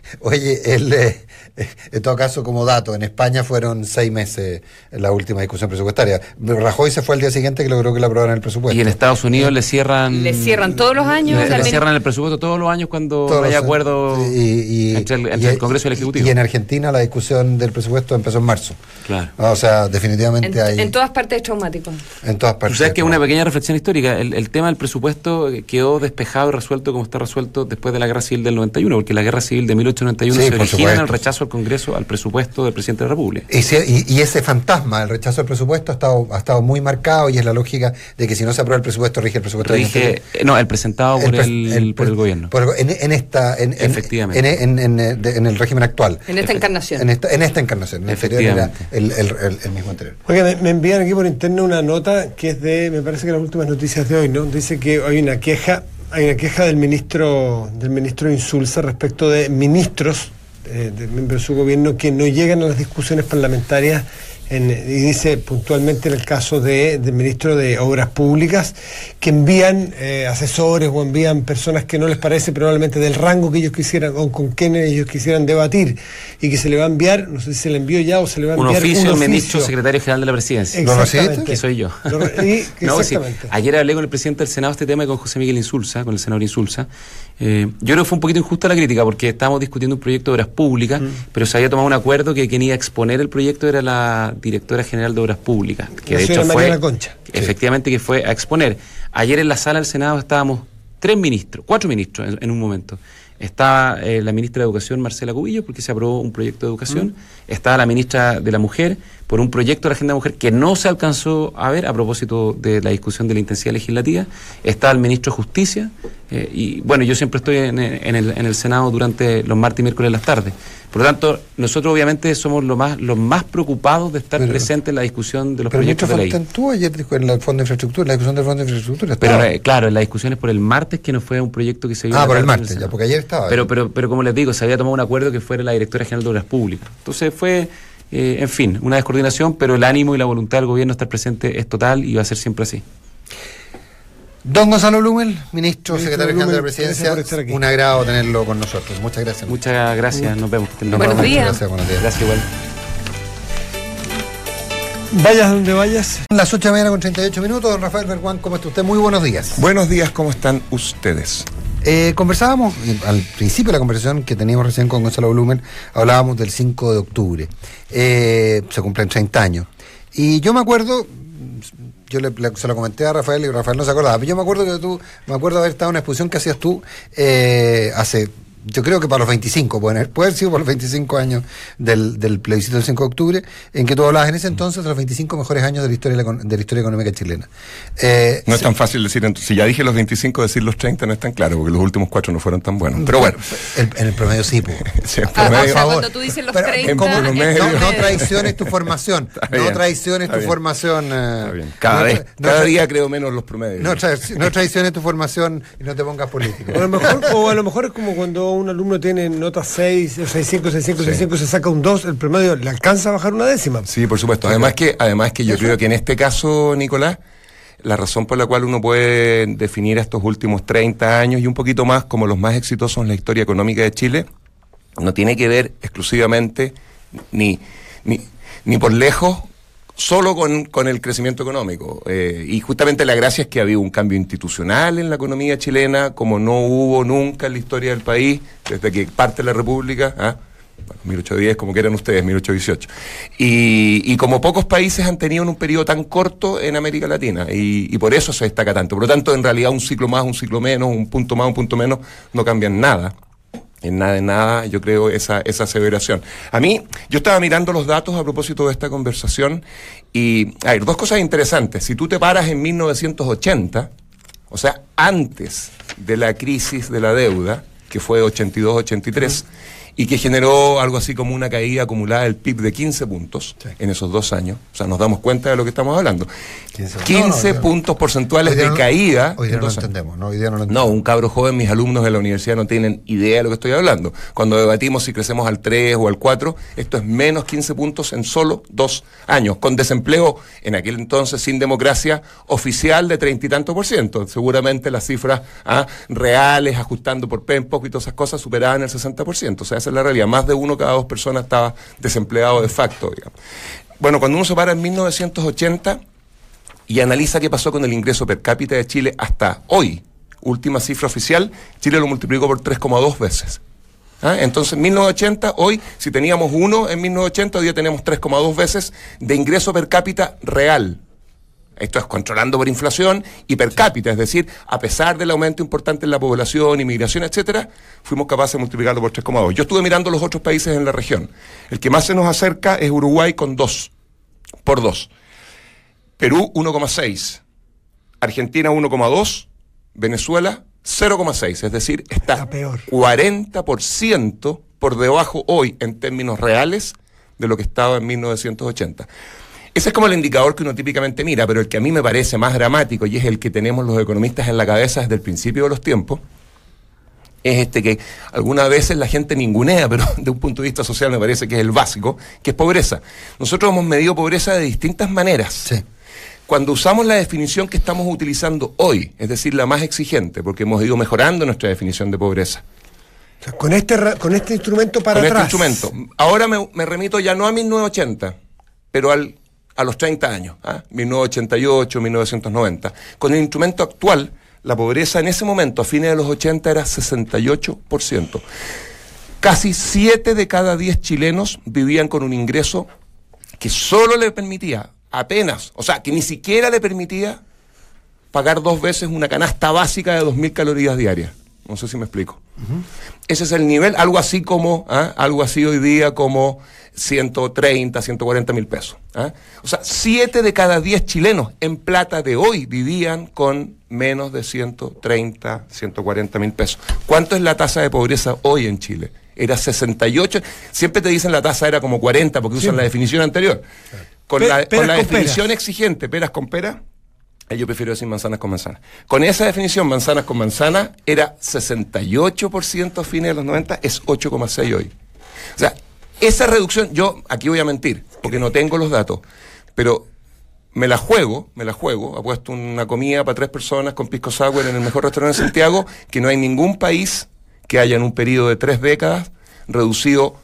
oye, el, eh, en todo caso, como dato, en España fueron seis meses en la última discusión presupuestaria. Rajoy se fue al día siguiente que logró que le aprobaran el presupuesto. Y en Estados Unidos le cierran... Le cierran todos los años Le, la le mini- cierran el presupuesto todos los años cuando Todos no haya los- acuerdo y- y- entre, el, entre y- el Congreso y el Ejecutivo. Y en Argentina la discusión del presupuesto empezó en marzo. Claro. Ah, o sea, definitivamente en, hay... en todas partes es traumático. en todas Tú partes. sabes que es una pequeña reflexión histórica. El, el tema del presupuesto quedó despejado y resuelto como está resuelto después de la Guerra Civil del noventa y uno, porque la Guerra Civil de mil ochocientos noventa y uno Sí, se por origina en el supuesto. rechazo al Congreso al presupuesto del presidente de la República. Y, si- y- y ese fantasma, el rechazo del presupuesto, ha estado, ha estado muy marcado, y es la lógica de que si no se aprueba el presupuesto, rige el presupuesto. del Rige, anterior. eh, no, el presentado por pres- el, por el gobierno. por- en, en esta, en, en- Efectivamente. En, en- en- de- en el régimen actual. En esta Efe- encarnación. En esta, en esta encarnación. En el anterior era Efectivamente. el, el- el- el mismo anterior. Oiga, me, me envían aquí por interno una nota que es de, me parece que las últimas noticias de hoy, ¿no? Dice que hay una queja, hay una queja del ministro, del ministro Insulza respecto de ministros, eh, de miembros de su gobierno que no llegan a las discusiones parlamentarias. En, y dice puntualmente en el caso de, del ministro de Obras Públicas, que envían eh, asesores o envían personas que no les parece probablemente del rango que ellos quisieran o con quienes ellos quisieran debatir, y que se le va a enviar, no sé si se le envió ya o se le va a Un enviar oficio un al oficio. ministro secretario general de la presidencia. ¿Lo Exactamente. recibiste? Que soy yo. Lo re- y- No, sí. exactamente. Ayer hablé con el presidente del Senado este tema y con José Miguel Insulza, con el senador Insulza. Eh, yo creo que fue un poquito injusta la crítica porque estábamos discutiendo un proyecto de obras públicas, Mm. pero se había tomado un acuerdo que quien iba a exponer el proyecto era la directora general de obras públicas, que La de hecho señora fue Mariana Concha. efectivamente que fue a exponer. Ayer en la sala del Senado estábamos tres ministros, cuatro ministros en, en un momento. Estaba eh, la ministra de Educación, Marcela Cubillos, porque se aprobó un proyecto de educación. Mm. Estaba la ministra de la Mujer, por un proyecto de la Agenda Mujer que no se alcanzó a ver a propósito de la discusión de la intensidad legislativa. Estaba el ministro de Justicia. Eh, y bueno, yo siempre estoy en, en el, en el Senado durante los martes y miércoles en las tardes. Por lo tanto, nosotros obviamente somos los más, los más preocupados de estar Pero- presentes en la discusión de los Pero el proyectos ministro de ley. Fontaine, tú ayer dijo en el Fondo de Infraestructura, la discusión del Fondo de Infraestructura. Pero estaba. eh, claro, en la discusión es por el martes, que no fue un proyecto que se vio Ah, en la por el tarde en martes, ya, Senado. porque ayer estaba. Pero, pero, pero como les digo, se había tomado un acuerdo que fuera la directora general de Obras Públicas. Entonces fue, eh, en fin, una descoordinación, pero el ánimo y la voluntad del gobierno de estar presente es total y va a ser siempre así. Don Gonzalo Blumel, ministro, Ministro secretario general de la Blumel, gracias Presidencia, por estar aquí. un agrado tenerlo con nosotros. Muchas gracias. Muchas gracias, nos vemos. Nos Buenos vemos. días. Gracias, buenos días. Gracias igual. Vayas donde vayas. Las ocho de la mañana con treinta y ocho minutos. Don Rafael Berguán, ¿cómo está usted? Muy buenos días. Buenos días, ¿cómo están ustedes? Eh, conversábamos, eh, al principio de la conversación que teníamos recién con Gonzalo Blumel, hablábamos del cinco de octubre. Eh, se cumplen treinta años. Y yo me acuerdo, yo le, le- se lo comenté a Rafael y Rafael no se acordaba, pero yo me acuerdo que tú, me acuerdo de haber estado en una exposición que hacías tú eh, hace yo creo que para los veinticinco, pueden haber, puede haber sido por los veinticinco años del, del plebiscito del cinco de octubre, en que tú hablabas en ese entonces de los veinticinco mejores años de la historia, de la historia económica chilena. Eh, no es sí. tan fácil decir, si ya dije los veinticinco, decir los treinta no es tan claro, porque los últimos cuatro no fueron tan buenos. Pero bueno. El, en el promedio sí, pues. Sí, en Ah, promedio, o sea, cuando tú dices los Pero, treinta, como- es promedio. no, no promedio. traiciones tu formación, Está no bien, traiciones está tu bien. formación. eh, Está bien. Cada no vez, tra- no cada tra- día creo menos los promedios. No, tra- no traiciones tu formación y no te pongas político. O a lo mejor, o a lo mejor es como cuando un alumno tiene nota seis, o seis cinco, seis cinco, Sí. seis cinco, se saca un dos, el promedio le alcanza a bajar una décima. Sí, por supuesto. Además que, además que yo creo que en este caso, Nicolás, la razón por la cual uno puede definir estos últimos treinta años y un poquito más como los más exitosos en la historia económica de Chile, no tiene que ver exclusivamente ni, ni, ni por lejos solo con, con el crecimiento económico. Eh, y justamente la gracia es que ha habido un cambio institucional en la economía chilena, como no hubo nunca en la historia del país, desde que parte la República, ¿ah? Bueno, mil ochocientos diez, como quieran ustedes, mil ochocientos dieciocho. Y, y como pocos países han tenido en un periodo tan corto en América Latina, y, y por eso se destaca tanto. Por lo tanto, en realidad, un ciclo más, un ciclo menos, un punto más, un punto menos, no cambian nada. En nada, en nada, yo creo esa, esa aseveración. A mí, yo estaba mirando los datos a propósito de esta conversación, y hay dos cosas interesantes. Si tú te paras en mil novecientos ochenta, o sea, antes de la crisis de la deuda, que fue ochenta y dos ochenta y tres, y que generó algo así como una caída acumulada del P I B de quince puntos Sí. en esos dos años. O sea, nos damos cuenta de lo que estamos hablando. quince quince No, no, puntos porcentuales Hoy día de no- caída. Hoy día en no lo dos años. entendemos, ¿no? Hoy día no lo No, entendemos. un cabro joven, mis alumnos de la universidad no tienen idea de lo que estoy hablando. Cuando debatimos si crecemos al tres o al cuatro, esto es menos quince puntos en solo dos años, con desempleo en aquel entonces sin democracia oficial de treinta y tanto por ciento. Seguramente las cifras ah, reales, ajustando por PEMPOC y todas esas cosas, superaban el sesenta por ciento. O sea, esa es la realidad. Más de uno cada dos personas estaba desempleado de facto, digamos. Bueno, cuando uno se para en mil novecientos ochenta y analiza qué pasó con el ingreso per cápita de Chile hasta hoy, última cifra oficial, Chile lo multiplicó por tres coma dos veces. ¿Ah? Entonces, en mil novecientos ochenta, hoy, si teníamos uno en mil novecientos ochenta, hoy día tenemos tres coma dos veces de ingreso per cápita real. Esto es controlando por inflación y per cápita, es decir, a pesar del aumento importante en la población, inmigración, etcétera, fuimos capaces de multiplicarlo por tres coma dos. Yo estuve mirando los otros países en la región. El que más se nos acerca es Uruguay con dos, por dos. Perú uno coma seis, Argentina uno coma dos, Venezuela cero coma seis, es decir, está Está peor. cuarenta por ciento por debajo hoy en términos reales de lo que estaba en mil novecientos ochenta. Ese es como el indicador que uno típicamente mira, pero el que a mí me parece más dramático y es el que tenemos los economistas en la cabeza desde el principio de los tiempos, es este que algunas veces la gente ningunea, pero de un punto de vista social me parece que es el básico, que es pobreza. Nosotros hemos medido pobreza de distintas maneras. Sí. Cuando usamos la definición que estamos utilizando hoy, es decir, la más exigente, porque hemos ido mejorando nuestra definición de pobreza, O sea, con este ra- con este instrumento para con atrás. este instrumento. Ahora me, me remito ya no a mil novecientos ochenta, pero al, a los treinta años, ¿ah? mil novecientos ochenta y ocho, mil novecientos noventa. Con el instrumento actual, la pobreza en ese momento, a fines de los ochenta, era sesenta y ocho por ciento. Casi siete de cada diez chilenos vivían con un ingreso que solo le permitía, apenas, o sea, que ni siquiera le permitía pagar dos veces una canasta básica de dos mil calorías diarias. No sé si me explico. Uh-huh. Ese es el nivel, algo así como, ¿ah? algo así hoy día como ciento treinta, ciento cuarenta mil pesos. ¿ah? O sea, siete de cada diez chilenos en plata de hoy vivían con menos de ciento treinta, ciento cuarenta mil pesos. ¿Cuánto es la tasa de pobreza hoy en Chile? Era sesenta y ocho. Siempre te dicen la tasa era como cuarenta porque usan sí. la definición anterior. Con Pe- la, con la con definición peras. exigente, peras con peras, yo prefiero decir manzanas con manzanas. Con esa definición, manzanas con manzana, era sesenta y ocho por ciento a fines de los noventa, es ocho coma seis hoy. O sea, esa reducción, yo aquí voy a mentir, porque no tengo los datos, pero me la juego, me la juego, apuesto una comida para tres personas con pisco sour en el mejor restaurante de Santiago, que no hay ningún país que haya en un periodo de tres décadas reducido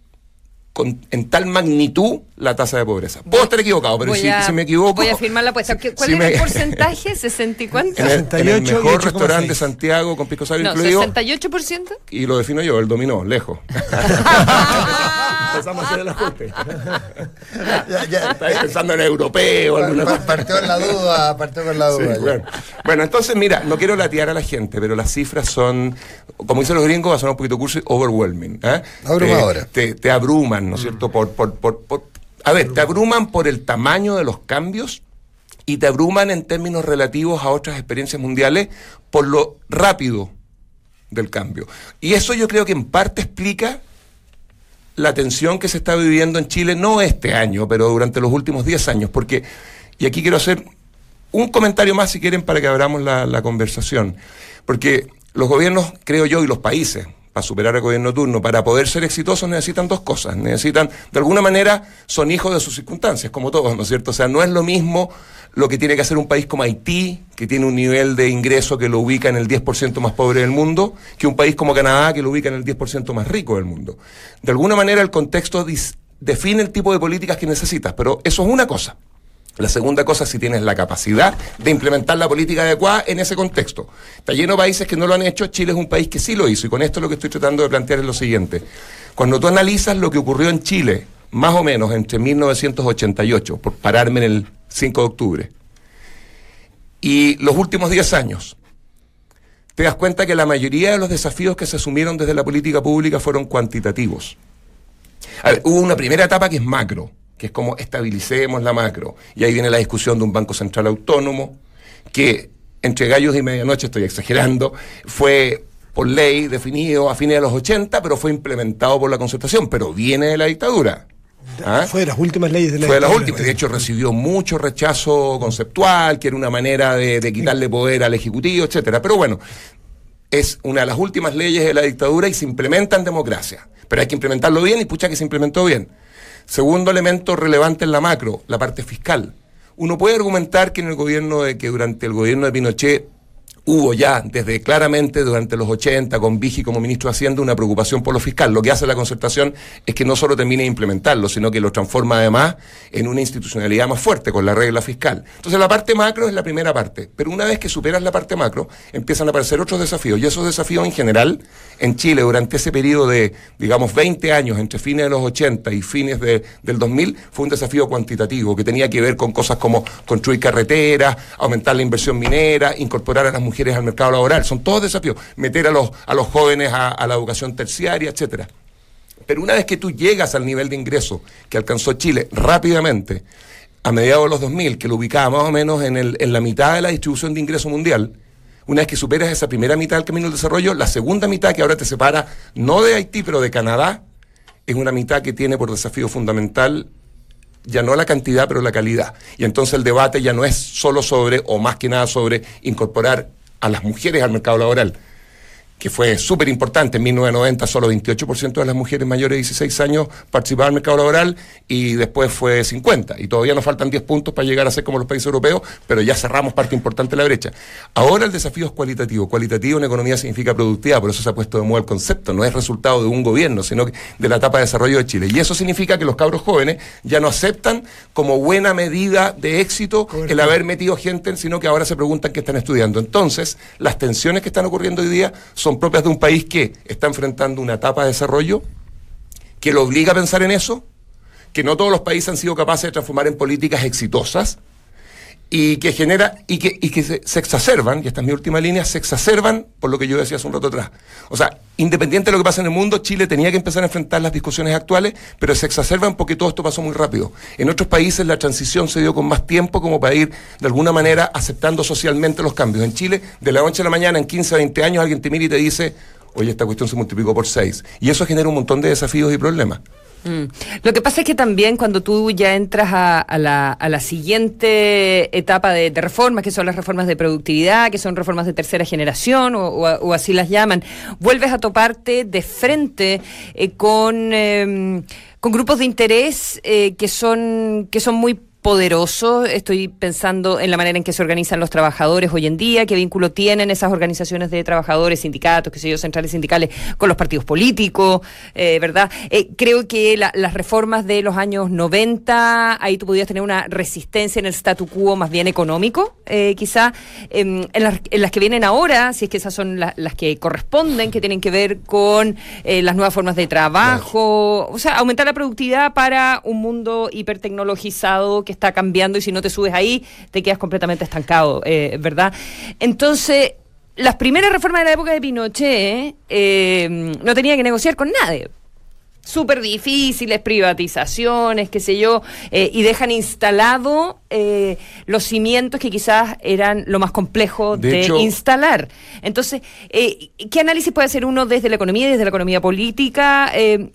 con, en tal magnitud la tasa de pobreza. Puedo estar equivocado, pero si, a, si me equivoco... Voy a firmar la apuesta. ¿Cuál si era me, el porcentaje? ¿sesenta y cuánto? En el, en el mejor restaurante de seis. Santiago con pisco sour No, incluido. ¿sesenta y ocho por ciento? Y lo defino yo, el dominó, lejos. empezamos a hacer el ajuste. Ya, ya. Estáis pensando en europeo. Pa- pa- partió en la duda, partió con la duda. Sí, bueno. Bueno, entonces, mira, no quiero latear a la gente, pero las cifras son, como dicen los gringos, va a sonar un poquito cursi, overwhelming. ¿eh? Abrumadora. Te, te, te abruman, ¿no es cierto? Por, por, por, por, a ver, te abruman por el tamaño de los cambios y te abruman en términos relativos a otras experiencias mundiales por lo rápido del cambio. Y eso yo creo que en parte explica la tensión que se está viviendo en Chile, no este año, pero durante los últimos diez años, porque, y aquí quiero hacer un comentario más si quieren para que abramos la, la conversación, porque los gobiernos, creo yo, y los países, para superar el gobierno turno, para poder ser exitosos necesitan dos cosas, necesitan, de alguna manera, son hijos de sus circunstancias, como todos, ¿no es cierto? O sea, no es lo mismo lo que tiene que hacer un país como Haití, que tiene un nivel de ingreso que lo ubica en el diez por ciento más pobre del mundo, que un país como Canadá, que lo ubica en el diez por ciento más rico del mundo. De alguna manera el contexto dis- define el tipo de políticas que necesitas, pero eso es una cosa. La segunda cosa es si tienes la capacidad de implementar la política adecuada en ese contexto. Está lleno de países que no lo han hecho, Chile es un país que sí lo hizo, y con esto lo que estoy tratando de plantear es lo siguiente. Cuando tú analizas lo que ocurrió en Chile, más o menos entre mil novecientos ochenta y ocho, por pararme en el cinco de octubre, y los últimos diez años, te das cuenta que la mayoría de los desafíos que se asumieron desde la política pública fueron cuantitativos. A ver, hubo una primera etapa que es macro, que es como estabilicemos la macro. Y ahí viene la discusión de un Banco Central autónomo, que entre gallos y medianoche, estoy exagerando, fue por ley definido a fines de los ochenta, pero fue implementado por la Concertación, pero viene de la dictadura. ¿Ah? Fue de las últimas leyes de la Fue de las dictadura. últimas. De hecho, recibió mucho rechazo conceptual, que era una manera de, de quitarle poder al Ejecutivo, etcétera. Pero bueno, es una de las últimas leyes de la dictadura y se implementa en democracia. Pero hay que implementarlo bien y pucha que se implementó bien. Segundo elemento relevante en la macro, la parte fiscal. Uno puede argumentar que en el gobierno de que durante el gobierno de Pinochet hubo ya, desde claramente durante los ochenta, con Vigi como ministro de Hacienda, una preocupación por lo fiscal. Lo que hace la Concertación es que no solo termine de implementarlo, sino que lo transforma además en una institucionalidad más fuerte, con la regla fiscal. Entonces la parte macro es la primera parte, pero una vez que superas la parte macro, empiezan a aparecer otros desafíos, y esos desafíos en general, en Chile, durante ese periodo de, digamos, veinte años, entre fines de los ochenta y fines de, del dos mil, fue un desafío cuantitativo, que tenía que ver con cosas como construir carreteras, aumentar la inversión minera, incorporar a las mujeres mujeres al mercado laboral, son todos desafíos, meter a los, a los jóvenes a, a la educación terciaria, etcétera. Pero una vez que tú llegas al nivel de ingreso que alcanzó Chile rápidamente, a mediados de los dos mil, que lo ubicaba más o menos en, el, en la mitad de la distribución de ingreso mundial, una vez que superas esa primera mitad del camino del desarrollo, la segunda mitad, que ahora te separa no de Haití, pero de Canadá, es una mitad que tiene por desafío fundamental ya no la cantidad, pero la calidad. Y entonces el debate ya no es solo sobre, o más que nada sobre, incorporar a las mujeres al mercado laboral, que fue súper importante. En mil novecientos noventa solo veintiocho por ciento de las mujeres mayores de dieciséis años participaban en el mercado laboral, y después fue cincuenta, y todavía nos faltan diez puntos para llegar a ser como los países europeos, pero ya cerramos parte importante de la brecha. Ahora el desafío es cualitativo. Cualitativo en economía significa productividad, por eso se ha puesto de moda el concepto. No es resultado de un gobierno, sino que de la etapa de desarrollo de Chile. Y eso significa que los cabros jóvenes ya no aceptan como buena medida de éxito el haber metido gente, sino que ahora se preguntan qué están estudiando. Entonces, las tensiones que están ocurriendo hoy día son propias de un país que está enfrentando una etapa de desarrollo que lo obliga a pensar en eso, que no todos los países han sido capaces de transformar en políticas exitosas, y que genera, y que, y que se, se exacerban, y esta es mi última línea, se exacerban por lo que yo decía hace un rato atrás. O sea, independiente de lo que pasa en el mundo, Chile tenía que empezar a enfrentar las discusiones actuales, pero se exacerban porque todo esto pasó muy rápido. En otros países la transición se dio con más tiempo, como para ir de alguna manera aceptando socialmente los cambios. En Chile, de la noche a la mañana, en quince a veinte años, alguien te mira y te dice: oye, esta cuestión se multiplicó por seis. Y eso genera un montón de desafíos y problemas. Mm. Lo que pasa es que también cuando tú ya entras a, a, la, a la siguiente etapa de, de reformas, que son las reformas de productividad, que son reformas de tercera generación, o, o, o así las llaman, vuelves a toparte de frente eh, con, eh, con grupos de interés eh, que son, que son muy poderosos. Estoy pensando en la manera en que se organizan los trabajadores hoy en día, qué vínculo tienen esas organizaciones de trabajadores, sindicatos, qué sé yo, centrales sindicales con los partidos políticos, eh, ¿verdad? Eh, creo que la, las reformas de los años noventa, ahí tú podías tener una resistencia en el statu quo más bien económico, eh, quizá. Eh, en, las, en las que vienen ahora, si es que esas son la, las que corresponden, que tienen que ver con eh, las nuevas formas de trabajo, claro. O sea, aumentar la productividad para un mundo hipertecnologizado que está cambiando, y si no te subes ahí, te quedas completamente estancado, eh, ¿verdad? Entonces, las primeras reformas de la época de Pinochet eh, no tenía que negociar con nadie. Súper difíciles, privatizaciones, qué sé yo, eh, y dejan instalado eh, los cimientos que quizás eran lo más complejo de, de hecho, instalar. Entonces, eh, ¿qué análisis puede hacer uno desde la economía y desde la economía política eh,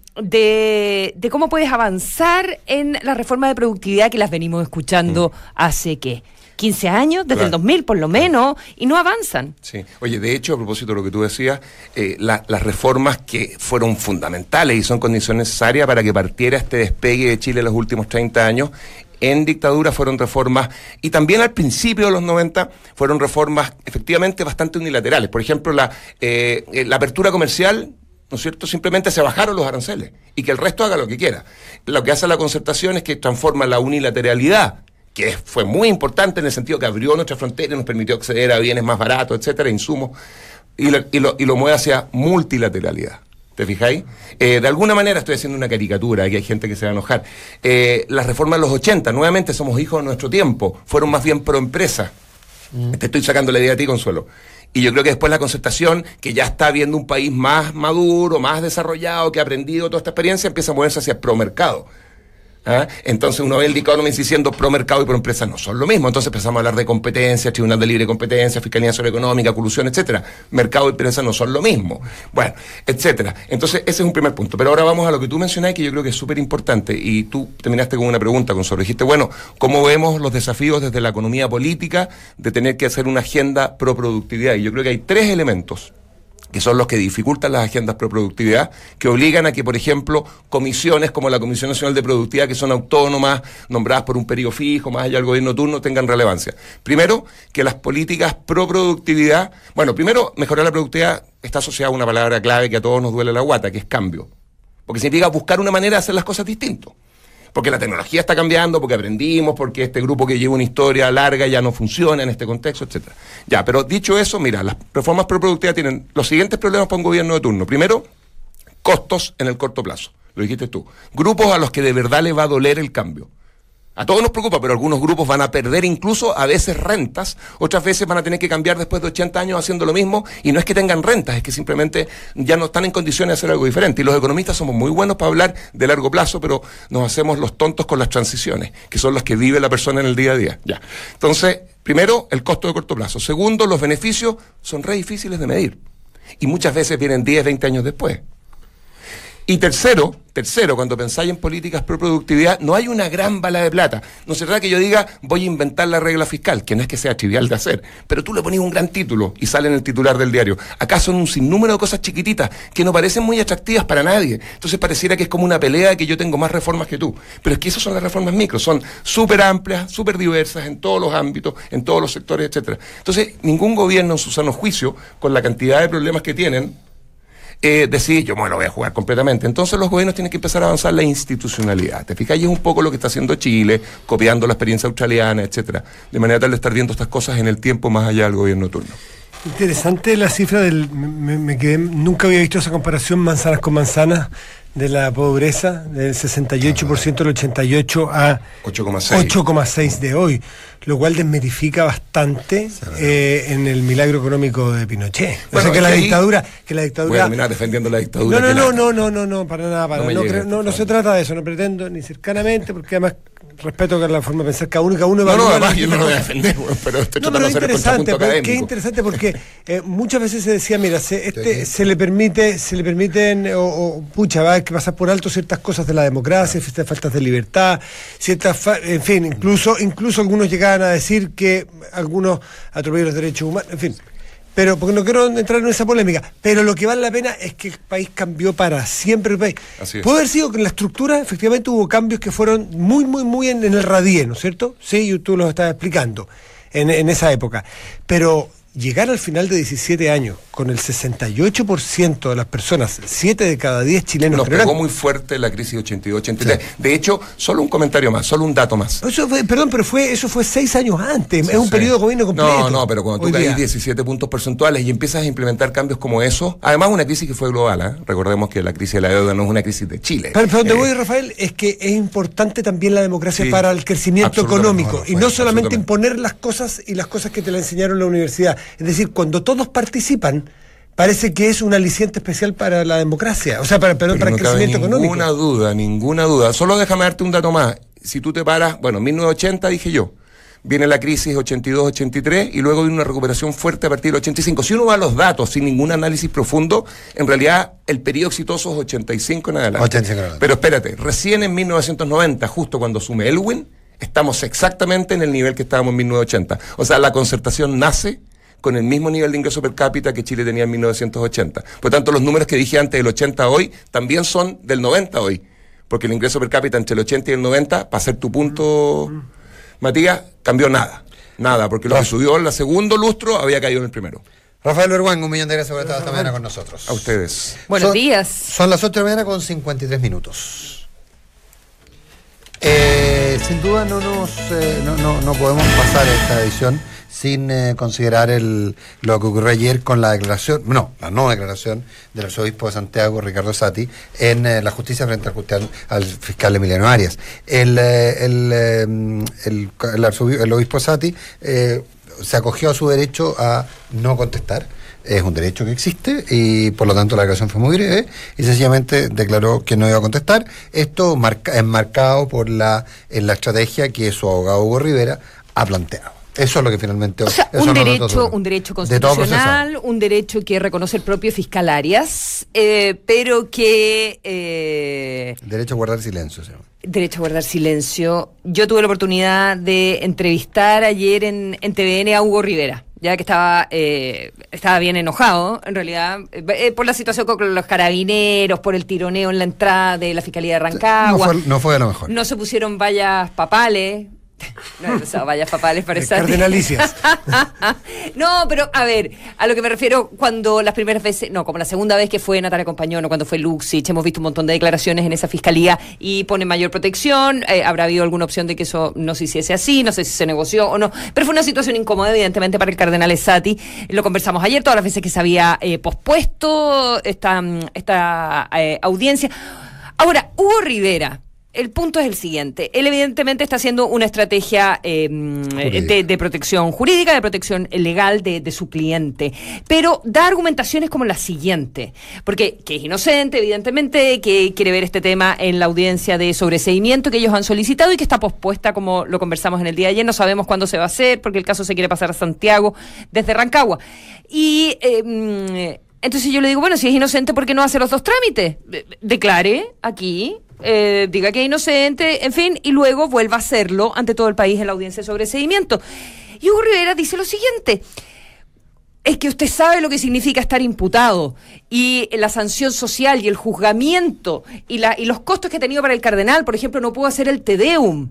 de, de cómo puedes avanzar en la reforma de productividad que las venimos escuchando mm. hace, ¿qué? quince años, desde claro. el dos mil por lo menos, y no avanzan. Sí. Oye, de hecho, a propósito de lo que tú decías, eh, la, las reformas que fueron fundamentales y son condición necesaria para que partiera este despegue de Chile en los últimos treinta años, en dictadura fueron reformas, y también al principio de los noventa fueron reformas efectivamente bastante unilaterales. Por ejemplo, la, eh, la apertura comercial, ¿no es cierto? Simplemente se bajaron los aranceles y que el resto haga lo que quiera. Lo que hace la concertación es que transforma la unilateralidad, que fue muy importante en el sentido que abrió nuestra frontera y nos permitió acceder a bienes más baratos, etcétera, insumos, y lo, y lo, y lo mueve hacia multilateralidad. ¿Te fijáis? Eh, de alguna manera estoy haciendo una caricatura, aquí hay gente que se va a enojar. Eh, las reformas de los ochenta, nuevamente somos hijos de nuestro tiempo, fueron más bien pro empresa. Mm. Te estoy sacando la idea a ti, Consuelo. Y yo creo que después la concertación, que ya está viendo un país más maduro, más desarrollado, que ha aprendido toda esta experiencia, empieza a moverse hacia pro mercado. ¿Ah? Entonces uno ve el The Economist diciendo pro mercado y pro empresa no son lo mismo. Entonces empezamos a hablar de competencia, Tribunal de Libre Competencia, Fiscalía Socioeconómica, colusión, etcétera. Mercado y empresa no son lo mismo. Bueno, etcétera. Entonces ese es un primer punto. Pero ahora vamos a lo que tú mencionás, que yo creo que es súper importante, y tú terminaste con una pregunta, Consuelo. Dijiste, bueno, ¿cómo vemos los desafíos desde la economía política de tener que hacer una agenda pro productividad? Y yo creo que hay tres elementos que son los que dificultan las agendas pro productividad, que obligan a que, por ejemplo, comisiones como la Comisión Nacional de Productividad, que son autónomas, nombradas por un periodo fijo, más allá del gobierno turno, tengan relevancia. Primero, que las políticas pro productividad, bueno, primero, mejorar la productividad está asociada a una palabra clave que a todos nos duele la guata, que es cambio. Porque significa buscar una manera de hacer las cosas distinto. Porque la tecnología está cambiando, porque aprendimos, porque este grupo que lleva una historia larga ya no funciona en este contexto, etcétera. Ya, pero dicho eso, mira, las reformas pro productivas tienen los siguientes problemas para un gobierno de turno. Primero, costos en el corto plazo. Lo dijiste tú. Grupos a los que de verdad les va a doler el cambio. A todos nos preocupa, pero algunos grupos van a perder incluso a veces rentas, otras veces van a tener que cambiar después de ochenta años haciendo lo mismo, y no es que tengan rentas, es que simplemente ya no están en condiciones de hacer algo diferente. Y los economistas somos muy buenos para hablar de largo plazo, pero nos hacemos los tontos con las transiciones, que son las que vive la persona en el día a día. Ya. Entonces, primero, el costo de corto plazo. Segundo, los beneficios son re difíciles de medir, y muchas veces vienen diez, veinte años después. Y tercero, tercero, cuando pensáis en políticas pro productividad, no hay una gran bala de plata. No se trata que yo diga, voy a inventar la regla fiscal, que no es que sea trivial de hacer, pero tú le pones un gran título y sale en el titular del diario. Acá son un sinnúmero de cosas chiquititas que no parecen muy atractivas para nadie. Entonces pareciera que es como una pelea de que yo tengo más reformas que tú. Pero es que esas son las reformas micro, son súper amplias, súper diversas en todos los ámbitos, en todos los sectores, etcétera. Entonces, ningún gobierno en su sano juicio, con la cantidad de problemas que tienen, Eh, decir, yo me lo voy a jugar completamente. Entonces los gobiernos tienen que empezar a avanzar la institucionalidad. ¿Te fijas? Y es un poco lo que está haciendo Chile, copiando la experiencia australiana, etcétera, de manera tal de estar viendo estas cosas en el tiempo más allá del gobierno turno. Interesante la cifra del... Me, me quedé, nunca había visto esa comparación manzanas con manzanas de la pobreza, del sesenta y ocho por ciento del ochenta y ocho a ocho coma seis ocho coma seis de hoy, lo cual desmitifica bastante eh, en el milagro económico de Pinochet. Bueno, o sea que es la que dictadura, que la dictadura... Voy a terminar defendiendo la dictadura. No, no, no, la... no, no, no, no, para nada, para no, no, llegue, creo, no, no se trata de eso, no pretendo ni cercanamente, porque además respeto que la forma de pensar cada uno, cada uno no, no, además la... yo no lo voy a defender, bueno, pero estoy no, tratando pero de hacer el contrapunto académico. Qué interesante, porque eh, muchas veces se decía, mira, se, este, sí. se le permite, se le permiten, o, o pucha, va a que pasar por alto ciertas cosas de la democracia, ciertas faltas de libertad, ciertas, fa en fin, incluso, incluso algunos llegaban a decir que algunos atropellan los derechos humanos, en fin. pero porque no quiero entrar en esa polémica, pero lo que vale la pena es que el país cambió para siempre el país. Así es. Puede haber sido que en la estructura efectivamente hubo cambios que fueron muy, muy, muy en, en el radié, ¿no es cierto? Sí, tú lo estabas explicando en, en esa época, pero llegar al final de diecisiete años con el sesenta y ocho por ciento de las personas, siete de cada diez chilenos... Nos eran... pegó muy fuerte la crisis ochenta y dos ochenta y tres. Sí. De hecho, solo un comentario más, solo un dato más. Eso fue, perdón, pero fue eso fue seis años antes, Sí, es un sí. periodo de gobierno completo. No, no, pero cuando tú caes diecisiete puntos porcentuales y empiezas a implementar cambios como eso, además una crisis que fue global, ¿eh? Recordemos que la crisis de la deuda no es una crisis de Chile. Pero, pero donde eh, voy, Rafael, es que es importante también la democracia sí, para el crecimiento económico, no, no y no solamente absolutamente. imponer las cosas y las cosas que te la enseñaron en la universidad. Es decir, cuando todos participan, parece que es un aliciente especial para la democracia, o sea, para, perdón, para no el crecimiento cabe económico. Ninguna duda, ninguna duda. Solo déjame darte un dato más. Si tú te paras, bueno, mil novecientos ochenta dije yo, viene la crisis ochenta y dos ochenta y tres y luego viene una recuperación fuerte a partir del ochenta y cinco. Si uno va a los datos sin ningún análisis profundo, en realidad el periodo exitoso es ochenta y cinco en adelante. ochenta y cinco en adelante. Pero espérate, recién en mil novecientos noventa, justo cuando asume Elwin, estamos exactamente en el nivel que estábamos en mil novecientos ochenta. O sea, la concertación nace con el mismo nivel de ingreso per cápita que Chile tenía en mil novecientos ochenta. Por tanto, los números que dije antes del ochenta a hoy también son del noventa hoy, porque el ingreso per cápita entre el ochenta y el noventa, para hacer tu punto, Matías, cambió nada, nada, porque lo que subió en el segundo lustro había caído en el primero. Rafael Berguán, un millón de gracias por estar esta mañana con nosotros. A ustedes. Buenos Son- días. Son las ocho de la mañana con cincuenta y tres minutos. Eh, sin duda no nos eh, no, no, no podemos pasar esta edición sin eh, considerar el, lo que ocurrió ayer con la declaración, no, la no declaración del arzobispo de Santiago, Ricardo Sati, en eh, la justicia frente al, justial, al fiscal Emiliano Arias. El, eh, el, eh, el, el, arzobispo, el obispo Sati eh, se acogió a su derecho a no contestar. Es un derecho que existe y por lo tanto la declaración fue muy breve y sencillamente declaró que no iba a contestar. Esto marca, enmarcado por la, en la estrategia que su abogado Hugo Rivera ha planteado. Eso es lo que finalmente... O sea, eso un no derecho, nosotros, un derecho de todo constitucional, proceso. un derecho que reconoce el propio fiscal Arias, eh, pero que... Eh, Derecho a guardar silencio, se llama. Derecho a guardar silencio. Yo tuve la oportunidad de entrevistar ayer en, en T V N a Hugo Rivera, ya que estaba eh, estaba bien enojado, en realidad, eh, por la situación con los carabineros, por el tironeo en la entrada de la Fiscalía de Rancagua. No fue, no fue de lo mejor. No se pusieron vallas papales. No he usado vallas papales para esa. Cardenalicias. No, pero a ver, a lo que me refiero cuando las primeras veces, no, como la segunda vez que fue Natalia Compañón o cuando fue Luxich, hemos visto un montón de declaraciones en esa fiscalía y pone mayor protección, eh, habrá habido alguna opción de que eso no se hiciese así, no sé si se negoció o no, pero fue una situación incómoda evidentemente para el cardenal Sati, lo conversamos ayer, todas las veces que se había eh, pospuesto esta, esta eh, audiencia. Ahora, Hugo Rivera, el punto es el siguiente. Él evidentemente está haciendo una estrategia eh, de, de protección jurídica, de protección legal de, de su cliente, pero da argumentaciones como la siguiente, porque que es inocente, evidentemente, que quiere ver este tema en la audiencia de sobreseimiento que ellos han solicitado y que está pospuesta, como lo conversamos en el día de ayer. No sabemos cuándo se va a hacer, porque el caso se quiere pasar a Santiago desde Rancagua. Y... Eh, entonces yo le digo, bueno, si es inocente, ¿por qué no hace los dos trámites? Declare aquí, eh, diga que es inocente, en fin, y luego vuelva a hacerlo ante todo el país en la audiencia de sobreseimiento. Y Hugo Rivera dice lo siguiente: es que usted sabe lo que significa estar imputado y la sanción social y el juzgamiento y, la, y los costos que ha tenido para el cardenal. Por ejemplo, no pudo hacer el Te Deum.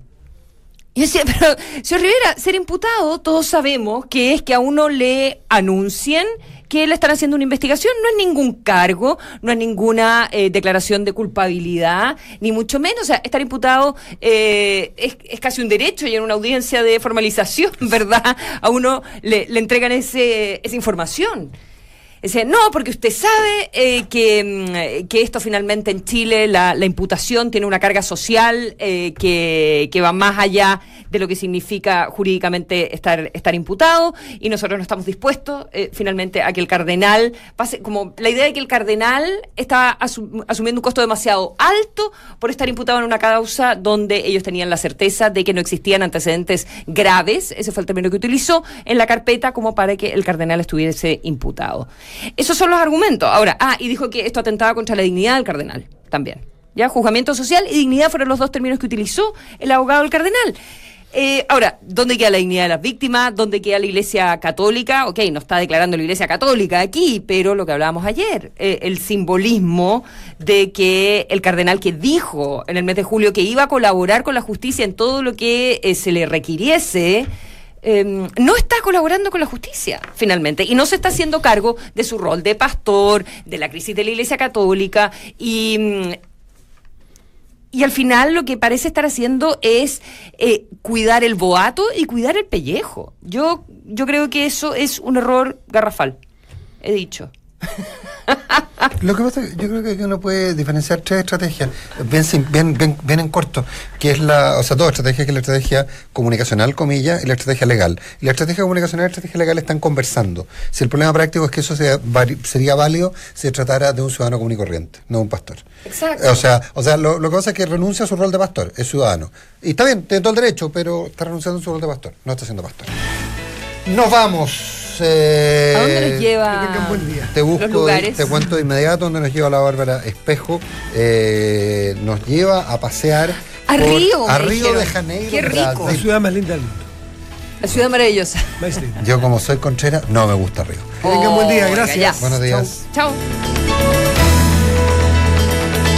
Y decía, pero, señor Rivera, ser imputado, todos sabemos que es que a uno le anuncien que le están haciendo una investigación, no es ningún cargo, no es ninguna eh, declaración de culpabilidad, ni mucho menos. O sea, estar imputado eh, es, es casi un derecho, y en una audiencia de formalización, ¿verdad? A uno le, le entregan ese, esa información. Dice, no, porque usted sabe eh, que, que esto finalmente en Chile, la, la imputación tiene una carga social eh, que, que va más allá de lo que significa jurídicamente estar, estar imputado, y nosotros no estamos dispuestos eh, finalmente a que el cardenal pase, como la idea de que el cardenal está asum, asumiendo un costo demasiado alto por estar imputado en una causa donde ellos tenían la certeza de que no existían antecedentes graves, ese fue el término que utilizó, en la carpeta como para que el cardenal estuviese imputado. Esos son los argumentos. Ahora, ah, y dijo que esto atentaba contra la dignidad del cardenal, también. Ya, juzgamiento social y dignidad fueron los dos términos que utilizó el abogado del cardenal. Eh, ahora, ¿dónde queda la dignidad de las víctimas? ¿Dónde queda la Iglesia Católica? Ok, no está declarando la Iglesia Católica aquí, pero lo que hablábamos ayer, eh, el simbolismo de que el cardenal que dijo en el mes de julio que iba a colaborar con la justicia en todo lo que eh, se le requiriese, eh, no está colaborando con la justicia, finalmente, y no se está haciendo cargo de su rol de pastor, de la crisis de la Iglesia Católica, y... Y al final lo que parece estar haciendo es eh, cuidar el boato y cuidar el pellejo. Yo, yo creo que eso es un error garrafal, he dicho. Lo que pasa es que yo creo que uno puede diferenciar tres estrategias, bien, sim- bien, bien, bien en corto, que es la, o sea, dos estrategias, que es la estrategia comunicacional, comillas, y la estrategia legal. Y la estrategia comunicacional y la estrategia legal están conversando. Si el problema práctico es que eso sea, vari- sería válido si se tratara de un ciudadano común y corriente, no de un pastor. Exacto. O sea, o sea lo, lo que pasa es que renuncia a su rol de pastor, es ciudadano. Y está bien, tiene todo el derecho, pero está renunciando a su rol de pastor, no está siendo pastor. Nos vamos. Eh, ¿A dónde nos lleva que tengan buen día. Te busco, los lugares? te cuento de inmediato dónde nos lleva la Bárbara Espejo. Eh, nos lleva a pasear A por- Río, a me Río dijeron. de Janeiro. Qué rico. La ciudad más linda del mundo. La ciudad maravillosa? Más linda. Yo como soy Contreras, no me gusta Río. Que tengan buen día, Oh, gracias. venga, ya. Buenos días. Chao.